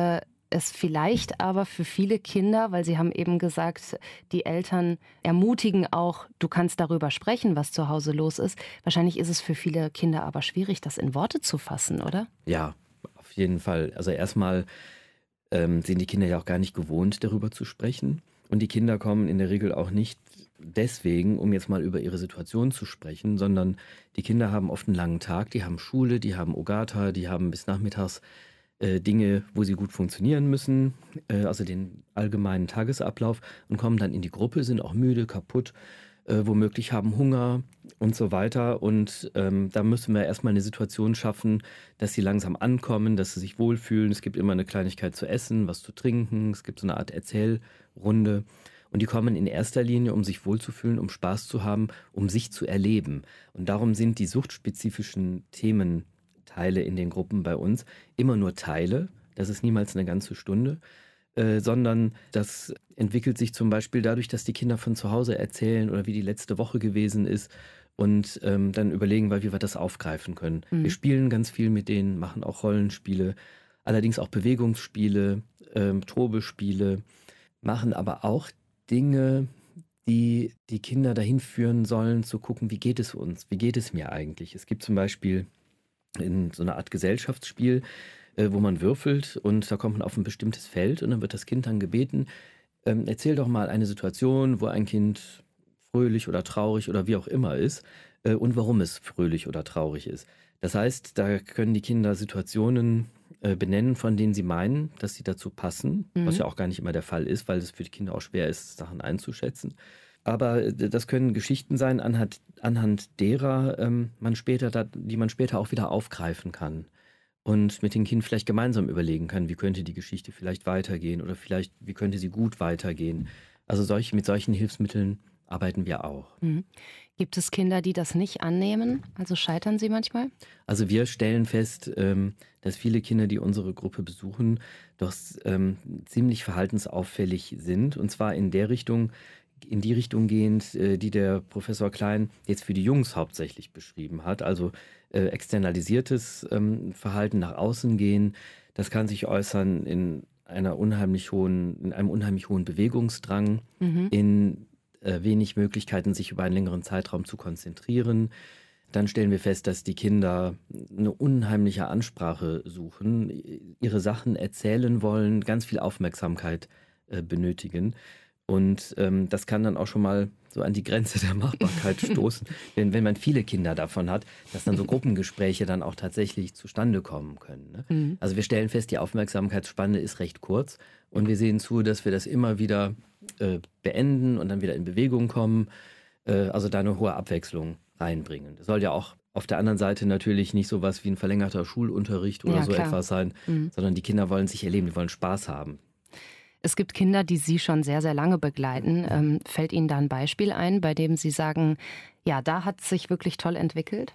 es vielleicht aber für viele Kinder, weil Sie haben eben gesagt, die Eltern ermutigen auch, du kannst darüber sprechen, was zu Hause los ist. Wahrscheinlich ist es für viele Kinder aber schwierig, das in Worte zu fassen, oder? Ja, auf jeden Fall. Also erstmal ähm, sind die Kinder ja auch gar nicht gewohnt, darüber zu sprechen. Und die Kinder kommen in der Regel auch nicht deswegen, um jetzt mal über ihre Situation zu sprechen, sondern die Kinder haben oft einen langen Tag, die haben Schule, die haben Ogata, die haben bis nachmittags äh, Dinge, wo sie gut funktionieren müssen, äh, also den allgemeinen Tagesablauf, und kommen dann in die Gruppe, sind auch müde, kaputt, äh, womöglich haben Hunger und so weiter. Und ähm, da müssen wir erstmal eine Situation schaffen, dass sie langsam ankommen, dass sie sich wohlfühlen. Es gibt immer eine Kleinigkeit zu essen, was zu trinken, es gibt so eine Art Erzählrunde. Und die kommen in erster Linie, um sich wohlzufühlen, um Spaß zu haben, um sich zu erleben. Und darum sind die suchtspezifischen Thementeile in den Gruppen bei uns immer nur Teile. Das ist niemals eine ganze Stunde, äh, sondern das entwickelt sich zum Beispiel dadurch, dass die Kinder von zu Hause erzählen oder wie die letzte Woche gewesen ist und ähm, dann überlegen, weil wie wir das aufgreifen können. Mhm. Wir spielen ganz viel mit denen, machen auch Rollenspiele, allerdings auch Bewegungsspiele, ähm, Tobespiele, machen aber auch Dinge, die die Kinder dahin führen sollen, zu gucken, wie geht es uns, wie geht es mir eigentlich. Es gibt zum Beispiel in so einer Art Gesellschaftsspiel, äh, wo man würfelt und da kommt man auf ein bestimmtes Feld und dann wird das Kind dann gebeten, ähm, erzähl doch mal eine Situation, wo ein Kind fröhlich oder traurig oder wie auch immer ist äh, und warum es fröhlich oder traurig ist. Das heißt, da können die Kinder Situationen äh, benennen, von denen sie meinen, dass sie dazu passen, mhm. was ja auch gar nicht immer der Fall ist, weil es für die Kinder auch schwer ist, Sachen einzuschätzen. Aber äh, das können Geschichten sein, anhand, anhand derer ähm, man später, da, die man später auch wieder aufgreifen kann und mit den Kindern vielleicht gemeinsam überlegen kann, wie könnte die Geschichte vielleicht weitergehen oder vielleicht, wie könnte sie gut weitergehen. Also solche, mit solchen Hilfsmitteln arbeiten wir auch. Mhm. Gibt es Kinder, die das nicht annehmen? Also scheitern sie manchmal? Also wir stellen fest, ähm, dass viele Kinder, die unsere Gruppe besuchen, doch ähm, ziemlich verhaltensauffällig sind. Und zwar in der Richtung, in die Richtung gehend, äh, die der Professor Klein jetzt für die Jungs hauptsächlich beschrieben hat. Also äh, externalisiertes ähm, Verhalten, nach außen gehen. Das kann sich äußern in einer unheimlich hohen, in einem unheimlich hohen Bewegungsdrang, mhm. in wenig Möglichkeiten, sich über einen längeren Zeitraum zu konzentrieren. Dann stellen wir fest, dass die Kinder eine unheimliche Ansprache suchen, ihre Sachen erzählen wollen, ganz viel Aufmerksamkeit äh, benötigen. Und ähm, das kann dann auch schon mal so an die Grenze der Machbarkeit stoßen. Denn wenn man viele Kinder davon hat, dass dann so Gruppengespräche dann auch tatsächlich zustande kommen können. Ne? Mhm. Also wir stellen fest, die Aufmerksamkeitsspanne ist recht kurz. Und wir sehen zu, dass wir das immer wieder äh, beenden und dann wieder in Bewegung kommen. Äh, also da eine hohe Abwechslung reinbringen. Das soll ja auch auf der anderen Seite natürlich nicht so was wie ein verlängerter Schulunterricht oder ja, so klar. etwas sein, mhm. sondern die Kinder wollen sich erleben, die wollen Spaß haben. Es gibt Kinder, die Sie schon sehr, sehr lange begleiten. Ähm, fällt Ihnen da ein Beispiel ein, bei dem Sie sagen, ja, da hat es sich wirklich toll entwickelt?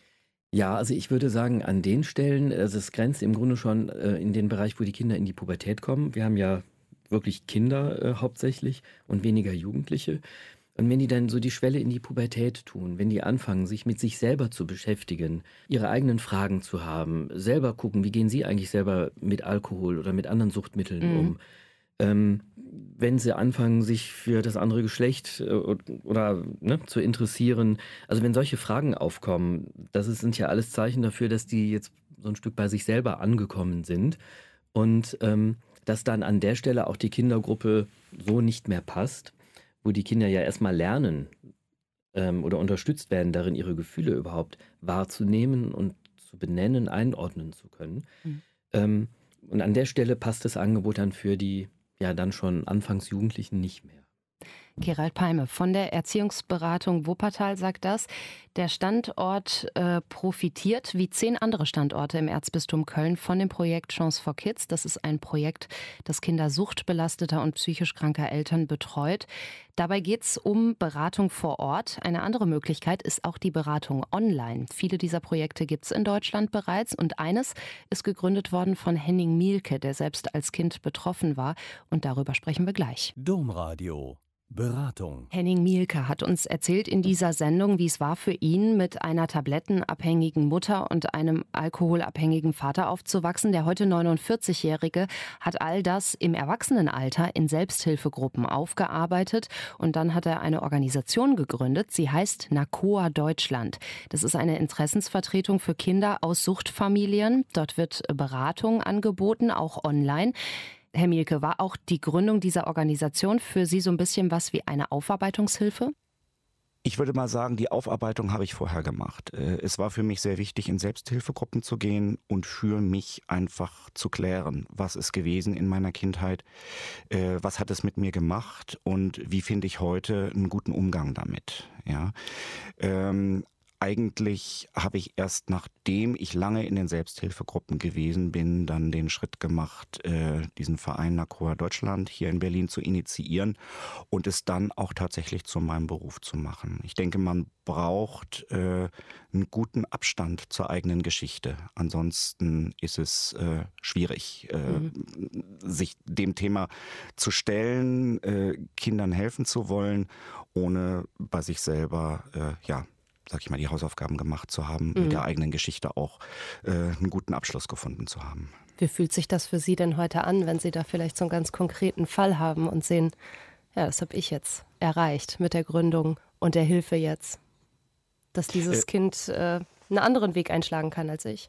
Ja, also ich würde sagen, an den Stellen, also es grenzt im Grunde schon äh, in den Bereich, wo die Kinder in die Pubertät kommen. Wir haben ja wirklich Kinder äh, hauptsächlich und weniger Jugendliche. Und wenn die dann so die Schwelle in die Pubertät tun, wenn die anfangen, sich mit sich selber zu beschäftigen, ihre eigenen Fragen zu haben, selber gucken, wie gehen sie eigentlich selber mit Alkohol oder mit anderen Suchtmitteln mhm. um, ähm, wenn sie anfangen, sich für das andere Geschlecht äh, oder ne, zu interessieren, also wenn solche Fragen aufkommen, das ist, sind ja alles Zeichen dafür, dass die jetzt so ein Stück bei sich selber angekommen sind und ähm, dass dann an der Stelle auch die Kindergruppe so nicht mehr passt, wo die Kinder ja erstmal lernen ähm, oder unterstützt werden, darin ihre Gefühle überhaupt wahrzunehmen und zu benennen, einordnen zu können. Mhm. Ähm, und an der Stelle passt das Angebot dann für die ja dann schon Anfangsjugendlichen nicht mehr. Gerald Peime von der Erziehungsberatung Wuppertal sagt das. Der Standort äh, profitiert wie zehn andere Standorte im Erzbistum Köln von dem Projekt Chance for Kids. Das ist ein Projekt, das Kinder suchtbelasteter und psychisch kranker Eltern betreut. Dabei geht es um Beratung vor Ort. Eine andere Möglichkeit ist auch die Beratung online. Viele dieser Projekte gibt es in Deutschland bereits und eines ist gegründet worden von Henning Mielke, der selbst als Kind betroffen war. Und darüber sprechen wir gleich. Domradio. Beratung. Henning Mielke hat uns erzählt in dieser Sendung, wie es war für ihn, mit einer tablettenabhängigen Mutter und einem alkoholabhängigen Vater aufzuwachsen. Der heute neunundvierzigjährige hat all das im Erwachsenenalter in Selbsthilfegruppen aufgearbeitet und dann hat er eine Organisation gegründet. Sie heißt NACOA Deutschland. Das ist eine Interessensvertretung für Kinder aus Suchtfamilien. Dort wird Beratung angeboten, auch online. Herr Mielke, war auch die Gründung dieser Organisation für Sie so ein bisschen was wie eine Aufarbeitungshilfe? Ich würde mal sagen, die Aufarbeitung habe ich vorher gemacht. Es war für mich sehr wichtig, in Selbsthilfegruppen zu gehen und für mich einfach zu klären, was ist gewesen in meiner Kindheit, was hat es mit mir gemacht und wie finde ich heute einen guten Umgang damit. Ja. Ähm, Eigentlich habe ich erst nachdem ich lange in den Selbsthilfegruppen gewesen bin, dann den Schritt gemacht, äh, diesen Verein NACOA Deutschland hier in Berlin zu initiieren und es dann auch tatsächlich zu meinem Beruf zu machen. Ich denke, man braucht äh, einen guten Abstand zur eigenen Geschichte. Ansonsten ist es äh, schwierig, äh, mhm. sich dem Thema zu stellen, äh, Kindern helfen zu wollen, ohne bei sich selber, äh, ja, sag ich mal, die Hausaufgaben gemacht zu haben, mhm. mit der eigenen Geschichte auch äh, einen guten Abschluss gefunden zu haben. Wie fühlt sich das für Sie denn heute an, wenn Sie da vielleicht so einen ganz konkreten Fall haben und sehen, ja, das habe ich jetzt erreicht mit der Gründung und der Hilfe jetzt, dass dieses äh, Kind äh, einen anderen Weg einschlagen kann als ich?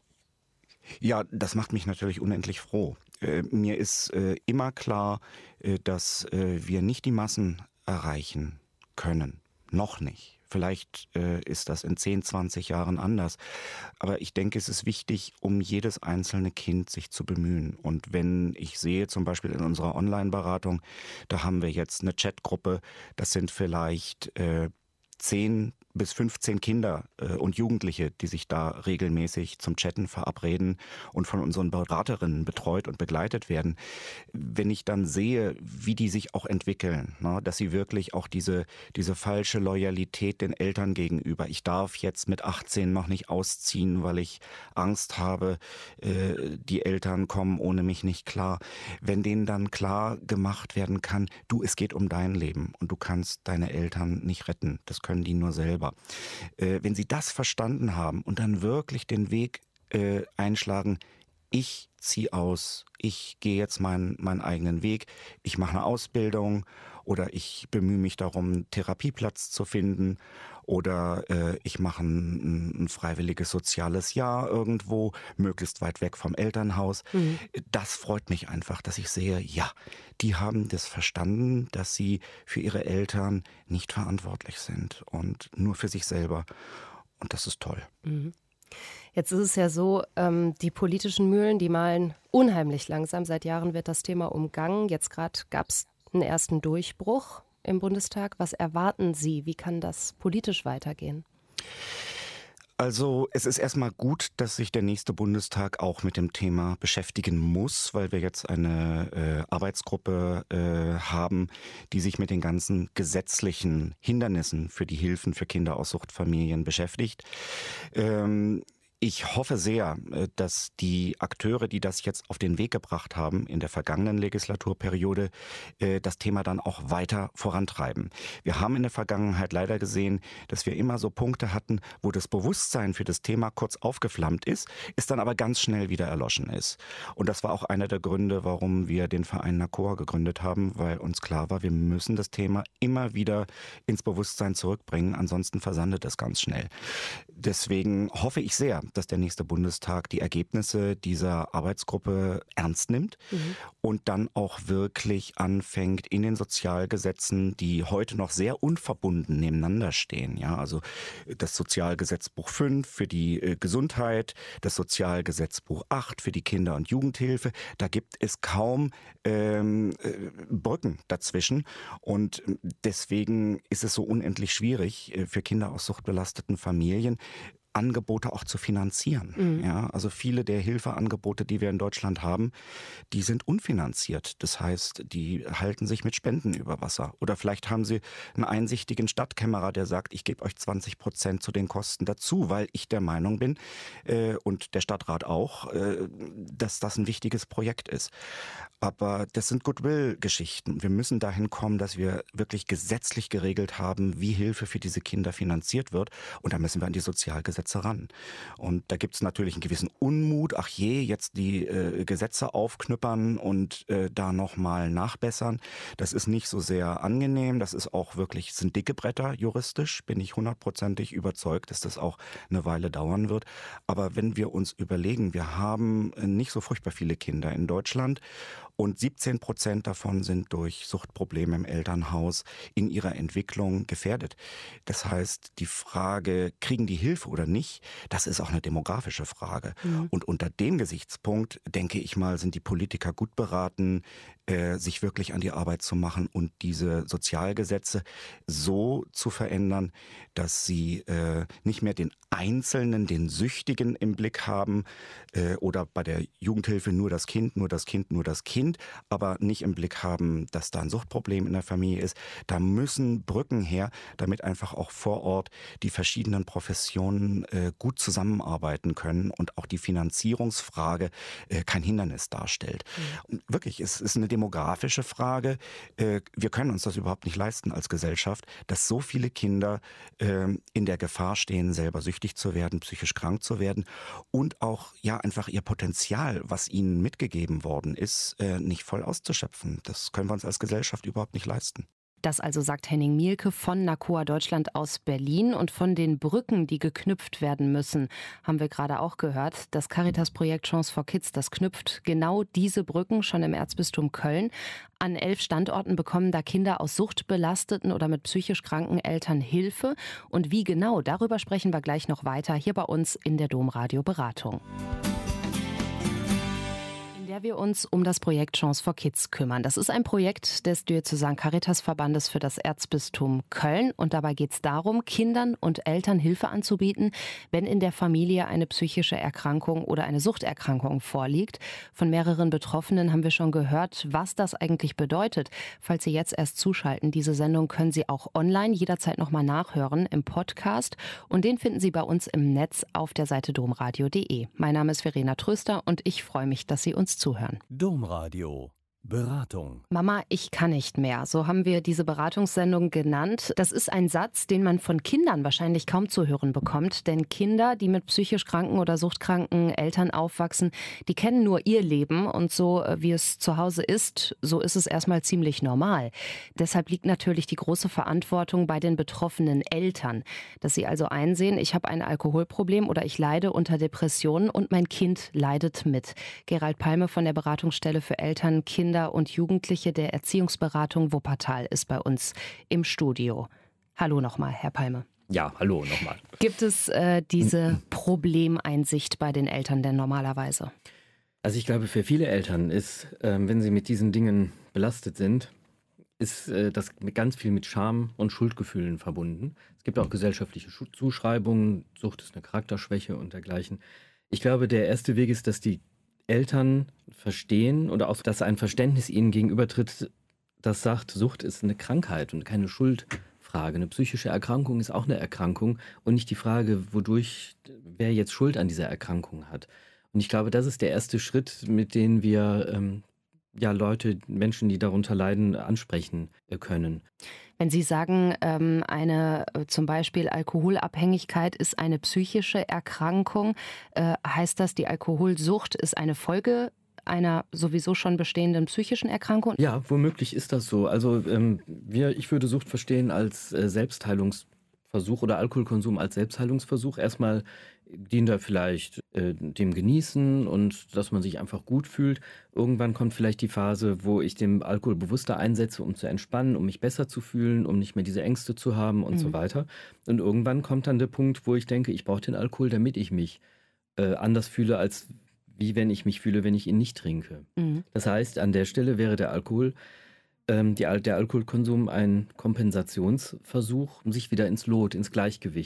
Ja, das macht mich natürlich unendlich froh. Äh, mir ist äh, immer klar, äh, dass äh, wir nicht die Massen erreichen können. Noch nicht. Vielleicht äh, ist das in zehn, zwanzig Jahren anders. Aber ich denke, es ist wichtig, um jedes einzelne Kind sich zu bemühen. Und wenn ich sehe, zum Beispiel in unserer Online-Beratung, da haben wir jetzt eine Chatgruppe, das sind vielleicht äh, zehn bis fünfzehn Kinder äh, und Jugendliche, die sich da regelmäßig zum Chatten verabreden und von unseren Beraterinnen betreut und begleitet werden. Wenn ich dann sehe, wie die sich auch entwickeln, ne, dass sie wirklich auch diese, diese falsche Loyalität den Eltern gegenüber, ich darf jetzt mit achtzehn noch nicht ausziehen, weil ich Angst habe, äh, die Eltern kommen ohne mich nicht klar. Wenn denen dann klar gemacht werden kann, du, es geht um dein Leben und du kannst deine Eltern nicht retten, das können die nur selber. Äh, wenn sie das verstanden haben und dann wirklich den Weg äh, einschlagen, ich ziehe aus, ich gehe jetzt meinen, meinen eigenen Weg, ich mache eine Ausbildung oder ich bemühe mich darum, einen Therapieplatz zu finden oder äh, ich mache ein, ein freiwilliges soziales Jahr irgendwo, möglichst weit weg vom Elternhaus. Mhm. Das freut mich einfach, dass ich sehe, ja, die haben das verstanden, dass sie für ihre Eltern nicht verantwortlich sind und nur für sich selber. Und das ist toll. Mhm. Jetzt ist es ja so, ähm, die politischen Mühlen, die mahlen unheimlich langsam. Seit Jahren wird das Thema umgangen. Jetzt gerade gab es einen ersten Durchbruch im Bundestag. Was erwarten Sie? Wie kann das politisch weitergehen? Also es ist erstmal gut, dass sich der nächste Bundestag auch mit dem Thema beschäftigen muss, weil wir jetzt eine äh, Arbeitsgruppe äh, haben, die sich mit den ganzen gesetzlichen Hindernissen für die Hilfen für Kinder aus Suchtfamilien beschäftigt. Ähm, Ich hoffe sehr, dass die Akteure, die das jetzt auf den Weg gebracht haben in der vergangenen Legislaturperiode, das Thema dann auch weiter vorantreiben. Wir haben in der Vergangenheit leider gesehen, dass wir immer so Punkte hatten, wo das Bewusstsein für das Thema kurz aufgeflammt ist, es dann aber ganz schnell wieder erloschen ist. Und das war auch einer der Gründe, warum wir den Verein NACOA gegründet haben, weil uns klar war, wir müssen das Thema immer wieder ins Bewusstsein zurückbringen, ansonsten versandet es ganz schnell. Deswegen hoffe ich sehr, dass der nächste Bundestag die Ergebnisse dieser Arbeitsgruppe ernst nimmt mhm. und dann auch wirklich anfängt, in den Sozialgesetzen, die heute noch sehr unverbunden nebeneinander stehen, ja, also das Sozialgesetzbuch fünf für die äh, Gesundheit, das Sozialgesetzbuch acht für die Kinder- und Jugendhilfe, da gibt es kaum ähm, äh, Brücken dazwischen und deswegen ist es so unendlich schwierig äh, für Kinder aus suchtbelasteten Familien, Angebote auch zu finanzieren. Mhm. Ja, also viele der Hilfeangebote, die wir in Deutschland haben, die sind unfinanziert. Das heißt, die halten sich mit Spenden über Wasser. Oder vielleicht haben sie einen einsichtigen Stadtkämmerer, der sagt, ich gebe euch zwanzig Prozent zu den Kosten dazu, weil ich der Meinung bin, äh, und der Stadtrat auch, äh, dass das ein wichtiges Projekt ist. Aber das sind Goodwill-Geschichten. Wir müssen dahin kommen, dass wir wirklich gesetzlich geregelt haben, wie Hilfe für diese Kinder finanziert wird. Und da müssen wir an die Sozialgesetze ran. Und da gibt es natürlich einen gewissen Unmut. Ach je, jetzt die äh, Gesetze aufknüppern und äh, da nochmal nachbessern. Das ist nicht so sehr angenehm. Das ist auch wirklich, sind dicke Bretter juristisch. Bin ich hundertprozentig überzeugt, dass das auch eine Weile dauern wird. Aber wenn wir uns überlegen, wir haben nicht so furchtbar viele Kinder in Deutschland. Und siebzehn Prozent davon sind durch Suchtprobleme im Elternhaus in ihrer Entwicklung gefährdet. Das heißt, die Frage, kriegen die Hilfe oder nicht, das ist auch eine demografische Frage. Mhm. Und unter dem Gesichtspunkt, denke ich mal, sind die Politiker gut beraten, äh, sich wirklich an die Arbeit zu machen und diese Sozialgesetze so zu verändern, dass sie äh, nicht mehr den Einzelnen, den Süchtigen im Blick haben äh, oder bei der Jugendhilfe nur das Kind, nur das Kind, nur das Kind, aber nicht im Blick haben, dass da ein Suchtproblem in der Familie ist. Da müssen Brücken her, damit einfach auch vor Ort die verschiedenen Professionen äh, gut zusammenarbeiten können und auch die Finanzierungsfrage äh, kein Hindernis darstellt. Mhm. Und wirklich, es ist eine demografische Frage. Äh, wir können uns das überhaupt nicht leisten als Gesellschaft, dass so viele Kinder äh, in der Gefahr stehen, selber süchtig zu werden, psychisch krank zu werden und auch ja einfach ihr Potenzial, was ihnen mitgegeben worden ist, äh, nicht voll auszuschöpfen. Das können wir uns als Gesellschaft überhaupt nicht leisten. Das also sagt Henning Mielke von NACOA Deutschland aus Berlin. Und von den Brücken, die geknüpft werden müssen, haben wir gerade auch gehört. Das Caritas-Projekt Chance for Kids, das knüpft genau diese Brücken schon im Erzbistum Köln. An elf Standorten bekommen da Kinder aus suchtbelasteten oder mit psychisch kranken Eltern Hilfe. Und wie genau, darüber sprechen wir gleich noch weiter hier bei uns in der Domradio Beratung, in der wir uns um das Projekt Chance for Kids kümmern. Das ist ein Projekt des Diözesan Caritas-Verbandes für das Erzbistum Köln. Und dabei geht es darum, Kindern und Eltern Hilfe anzubieten, wenn in der Familie eine psychische Erkrankung oder eine Suchterkrankung vorliegt. Von mehreren Betroffenen haben wir schon gehört, was das eigentlich bedeutet. Falls Sie jetzt erst zuschalten, diese Sendung können Sie auch online jederzeit nochmal nachhören im Podcast. Und den finden Sie bei uns im Netz auf der Seite domradio punkt de. Mein Name ist Verena Tröster und ich freue mich, dass Sie uns zuhören. Domradio Beratung. Mama, ich kann nicht mehr. So haben wir diese Beratungssendung genannt. Das ist ein Satz, den man von Kindern wahrscheinlich kaum zu hören bekommt. Denn Kinder, die mit psychisch kranken oder suchtkranken Eltern aufwachsen, die kennen nur ihr Leben. Und so wie es zu Hause ist, so ist es erstmal ziemlich normal. Deshalb liegt natürlich die große Verantwortung bei den betroffenen Eltern. Dass sie also einsehen, ich habe ein Alkoholproblem oder ich leide unter Depressionen und mein Kind leidet mit. Gerald Palme von der Beratungsstelle für Eltern, Kinder und Jugendliche der Erziehungsberatung Wuppertal ist bei uns im Studio. Hallo nochmal, Herr Palme. Ja, hallo nochmal. Gibt es äh, diese Problemeinsicht bei den Eltern denn normalerweise? Also ich glaube, für viele Eltern ist, äh, wenn sie mit diesen Dingen belastet sind, ist äh, das mit ganz viel mit Scham und Schuldgefühlen verbunden. Es gibt auch gesellschaftliche Zuschreibungen, Sucht ist eine Charakterschwäche und dergleichen. Ich glaube, der erste Weg ist, dass die Eltern verstehen oder auch, dass ein Verständnis ihnen gegenübertritt, das sagt, Sucht ist eine Krankheit und keine Schuldfrage. Eine psychische Erkrankung ist auch eine Erkrankung und nicht die Frage, wodurch, wer jetzt Schuld an dieser Erkrankung hat. Und ich glaube, das ist der erste Schritt, mit dem wir ähm, ja, Leute, Menschen, die darunter leiden, ansprechen können. Wenn Sie sagen, ähm, eine äh, zum Beispiel Alkoholabhängigkeit ist eine psychische Erkrankung, äh, heißt das, die Alkoholsucht ist eine Folge einer sowieso schon bestehenden psychischen Erkrankung? Ja, womöglich ist das so. Also ähm, wir, ich würde Sucht verstehen als äh, Selbstheilungsversuch oder Alkoholkonsum als Selbstheilungsversuch. Erstmal dient er vielleicht äh, dem Genießen und dass man sich einfach gut fühlt. Irgendwann kommt vielleicht die Phase, wo ich den Alkohol bewusster einsetze, um zu entspannen, um mich besser zu fühlen, um nicht mehr diese Ängste zu haben und mhm. so weiter. Und irgendwann kommt dann der Punkt, wo ich denke, ich brauche den Alkohol, damit ich mich äh, anders fühle, als wie wenn ich mich fühle, wenn ich ihn nicht trinke. Mhm. Das heißt, an der Stelle wäre der Alkohol, ähm, die, der Alkoholkonsum ein Kompensationsversuch, um sich wieder ins Lot, ins Gleichgewicht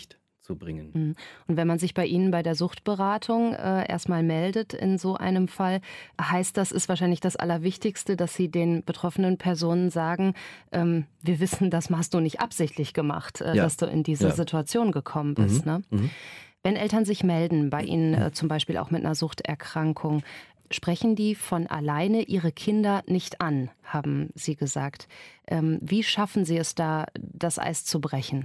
zu bringen. Und wenn man sich bei Ihnen bei der Suchtberatung äh, erstmal meldet in so einem Fall, heißt das, ist wahrscheinlich das Allerwichtigste, dass Sie den betroffenen Personen sagen, ähm, wir wissen, das hast du nicht absichtlich gemacht, äh, ja. dass du in diese ja. Situation gekommen bist. Mhm. Ne? Mhm. Wenn Eltern sich melden bei Ihnen, äh, zum Beispiel auch mit einer Suchterkrankung, sprechen die von alleine ihre Kinder nicht an, haben Sie gesagt. Ähm, wie schaffen Sie es da, das Eis zu brechen?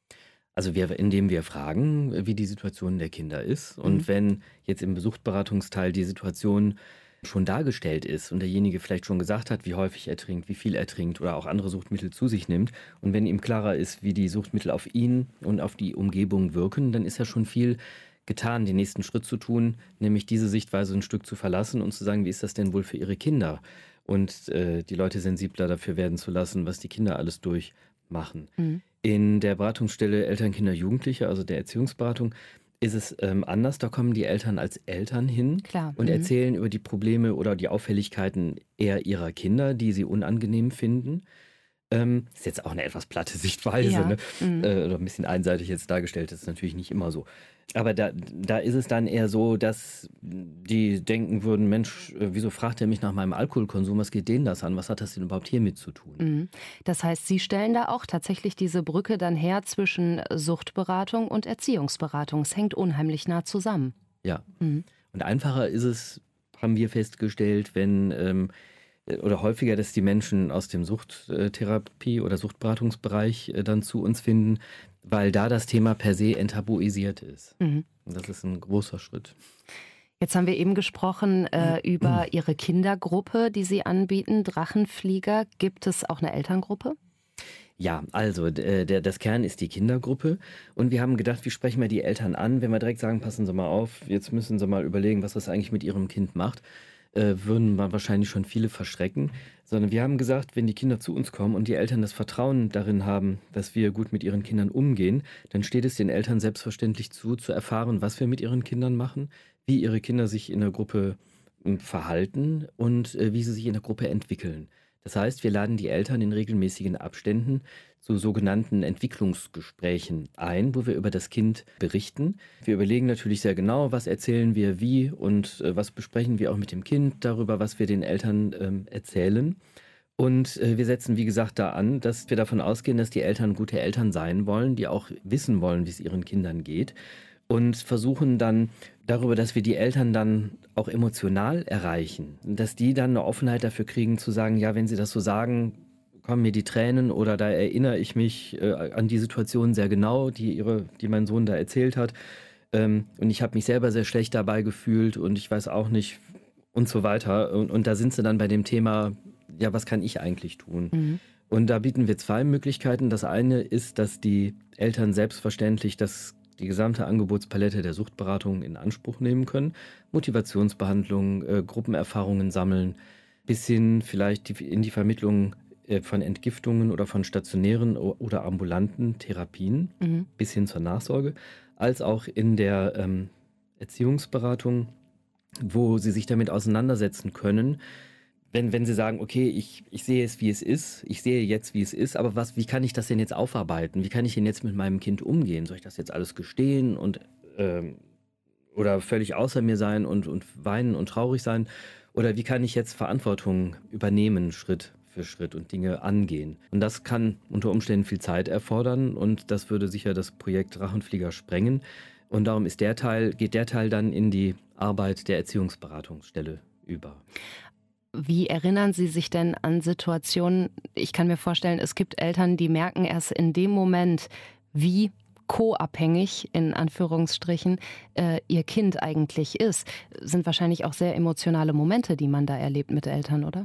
Also wir, indem wir fragen, wie die Situation der Kinder ist. Und mhm. wenn jetzt im Suchtberatungsteil die Situation schon dargestellt ist und derjenige vielleicht schon gesagt hat, wie häufig er trinkt, wie viel er trinkt oder auch andere Suchtmittel zu sich nimmt, und wenn ihm klarer ist, wie die Suchtmittel auf ihn und auf die Umgebung wirken, dann ist ja schon viel getan, den nächsten Schritt zu tun, nämlich diese Sichtweise ein Stück zu verlassen und zu sagen, wie ist das denn wohl für ihre Kinder? Und äh, die Leute sensibler dafür werden zu lassen, was die Kinder alles durchmachen. Mhm. In der Beratungsstelle Eltern, Kinder, Jugendliche, also der Erziehungsberatung, ist es ähm, anders. Da kommen die Eltern als Eltern hin Klar. und mhm. erzählen über die Probleme oder die Auffälligkeiten eher ihrer Kinder, die sie unangenehm finden. Ähm, ist jetzt auch eine etwas platte Sichtweise, ja. ne? mhm. äh, oder ein bisschen einseitig jetzt dargestellt. Das ist natürlich nicht immer so. Aber da, da ist es dann eher so, dass die denken würden, Mensch, wieso fragt er mich nach meinem Alkoholkonsum? Was geht denen das an? Was hat das denn überhaupt hiermit zu tun? Mhm. Das heißt, Sie stellen da auch tatsächlich diese Brücke dann her zwischen Suchtberatung und Erziehungsberatung. Es hängt unheimlich nah zusammen. Ja. Mhm. Und einfacher ist es, haben wir festgestellt, wenn ähm, oder häufiger, dass die Menschen aus dem Suchttherapie- oder Suchtberatungsbereich äh, dann zu uns finden, weil da das Thema per se enttabuisiert ist. Mhm. Und das ist ein großer Schritt. Jetzt haben wir eben gesprochen äh, über Ihre Kindergruppe, die Sie anbieten, Drachenflieger. Gibt es auch eine Elterngruppe? Ja, also der, der, das Kern ist die Kindergruppe. Und wir haben gedacht, wie sprechen wir die Eltern an, wenn wir direkt sagen, passen Sie mal auf, jetzt müssen Sie mal überlegen, was das eigentlich mit Ihrem Kind macht. Äh, würden wir wahrscheinlich schon viele verschrecken, sondern wir haben gesagt, wenn die Kinder zu uns kommen und die Eltern das Vertrauen darin haben, dass wir gut mit ihren Kindern umgehen, dann steht es den Eltern selbstverständlich zu, zu erfahren, was wir mit ihren Kindern machen, wie ihre Kinder sich in der Gruppe äh, verhalten und äh, wie sie sich in der Gruppe entwickeln. Das heißt, wir laden die Eltern in regelmäßigen Abständen zu sogenannten Entwicklungsgesprächen ein, wo wir über das Kind berichten. Wir überlegen natürlich sehr genau, was erzählen wir wie und äh, was besprechen wir auch mit dem Kind darüber, was wir den Eltern ähm, erzählen. Und äh, wir setzen, wie gesagt, da an, dass wir davon ausgehen, dass die Eltern gute Eltern sein wollen, die auch wissen wollen, wie es ihren Kindern geht. Und versuchen dann darüber, dass wir die Eltern dann auch emotional erreichen, dass die dann eine Offenheit dafür kriegen, zu sagen, ja, wenn sie das so sagen, kommen mir die Tränen oder da erinnere ich mich äh, an die Situation sehr genau, die, ihre, die mein Sohn da erzählt hat. Ähm, und ich habe mich selber sehr schlecht dabei gefühlt und ich weiß auch nicht und so weiter. Und, und da sind sie dann bei dem Thema, ja, was kann ich eigentlich tun? Mhm. Und da bieten wir zwei Möglichkeiten. Das eine ist, dass die Eltern selbstverständlich das die gesamte Angebotspalette der Suchtberatung in Anspruch nehmen können. Motivationsbehandlung, äh, Gruppenerfahrungen sammeln, bis hin vielleicht die, in die Vermittlung äh, von Entgiftungen oder von stationären oder ambulanten Therapien, mhm. bis hin zur Nachsorge, als auch in der ähm, Erziehungsberatung, wo sie sich damit auseinandersetzen können, Wenn, wenn Sie sagen, okay, ich, ich sehe es, wie es ist, ich sehe jetzt, wie es ist, aber was, wie kann ich das denn jetzt aufarbeiten? Wie kann ich denn jetzt mit meinem Kind umgehen? Soll ich das jetzt alles gestehen und ähm, oder völlig außer mir sein und, und weinen und traurig sein? Oder wie kann ich jetzt Verantwortung übernehmen, Schritt für Schritt und Dinge angehen? Und das kann unter Umständen viel Zeit erfordern und das würde sicher das Projekt Drachenflieger sprengen. Und darum ist der Teil, geht der Teil dann in die Arbeit der Erziehungsberatungsstelle über. Wie erinnern Sie sich denn an Situationen? Ich kann mir vorstellen, es gibt Eltern, die merken erst in dem Moment, wie co-abhängig, in Anführungsstrichen, äh, ihr Kind eigentlich ist. Sind wahrscheinlich auch sehr emotionale Momente, die man da erlebt mit Eltern, oder?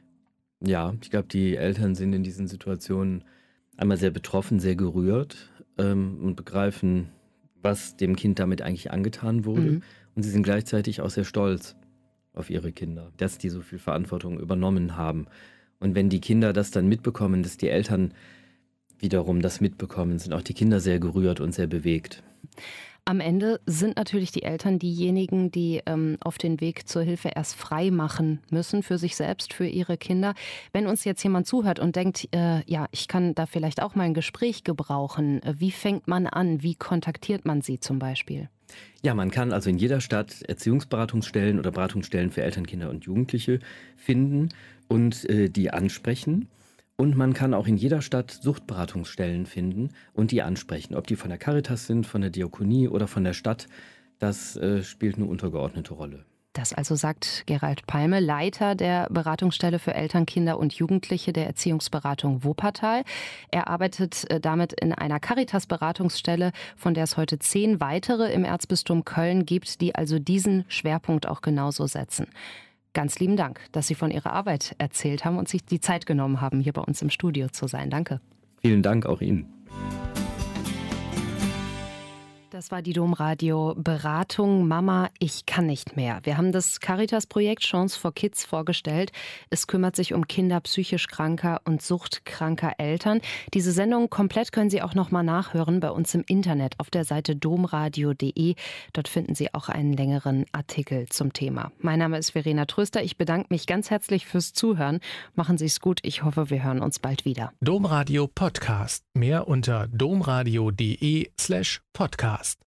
Ja, ich glaube, die Eltern sind in diesen Situationen einmal sehr betroffen, sehr gerührt ähm, und begreifen, was dem Kind damit eigentlich angetan wurde. Mhm. Und sie sind gleichzeitig auch sehr stolz auf ihre Kinder, dass die so viel Verantwortung übernommen haben. Und wenn die Kinder das dann mitbekommen, dass die Eltern wiederum das mitbekommen, sind auch die Kinder sehr gerührt und sehr bewegt. Am Ende sind natürlich die Eltern diejenigen, die ähm, auf den Weg zur Hilfe erst frei machen müssen für sich selbst, für ihre Kinder. Wenn uns jetzt jemand zuhört und denkt, äh, ja, ich kann da vielleicht auch mal ein Gespräch gebrauchen, äh, wie fängt man an? Wie kontaktiert man Sie zum Beispiel? Ja, man kann also in jeder Stadt Erziehungsberatungsstellen oder Beratungsstellen für Eltern, Kinder und Jugendliche finden und äh, die ansprechen. Und man kann auch in jeder Stadt Suchtberatungsstellen finden und die ansprechen. Ob die von der Caritas sind, von der Diakonie oder von der Stadt, das äh, spielt eine untergeordnete Rolle. Das also sagt Gerald Palme, Leiter der Beratungsstelle für Eltern, Kinder und Jugendliche der Erziehungsberatung Wuppertal. Er arbeitet damit in einer Caritas-Beratungsstelle, von der es heute zehn weitere im Erzbistum Köln gibt, die also diesen Schwerpunkt auch genauso setzen. Ganz lieben Dank, dass Sie von Ihrer Arbeit erzählt haben und sich die Zeit genommen haben, hier bei uns im Studio zu sein. Danke. Vielen Dank auch Ihnen. Das war die Domradio Beratung Mama, ich kann nicht mehr. Wir haben das Caritas-Projekt Chance for Kids vorgestellt. Es kümmert sich um Kinder psychisch kranker und suchtkranker Eltern. Diese Sendung komplett können Sie auch noch mal nachhören bei uns im Internet auf der Seite domradio punkt de. Dort finden Sie auch einen längeren Artikel zum Thema. Mein Name ist Verena Tröster. Ich bedanke mich ganz herzlich fürs Zuhören. Machen Sie es gut. Ich hoffe, wir hören uns bald wieder. Domradio Podcast. Mehr unter domradio punkt de slash podcast.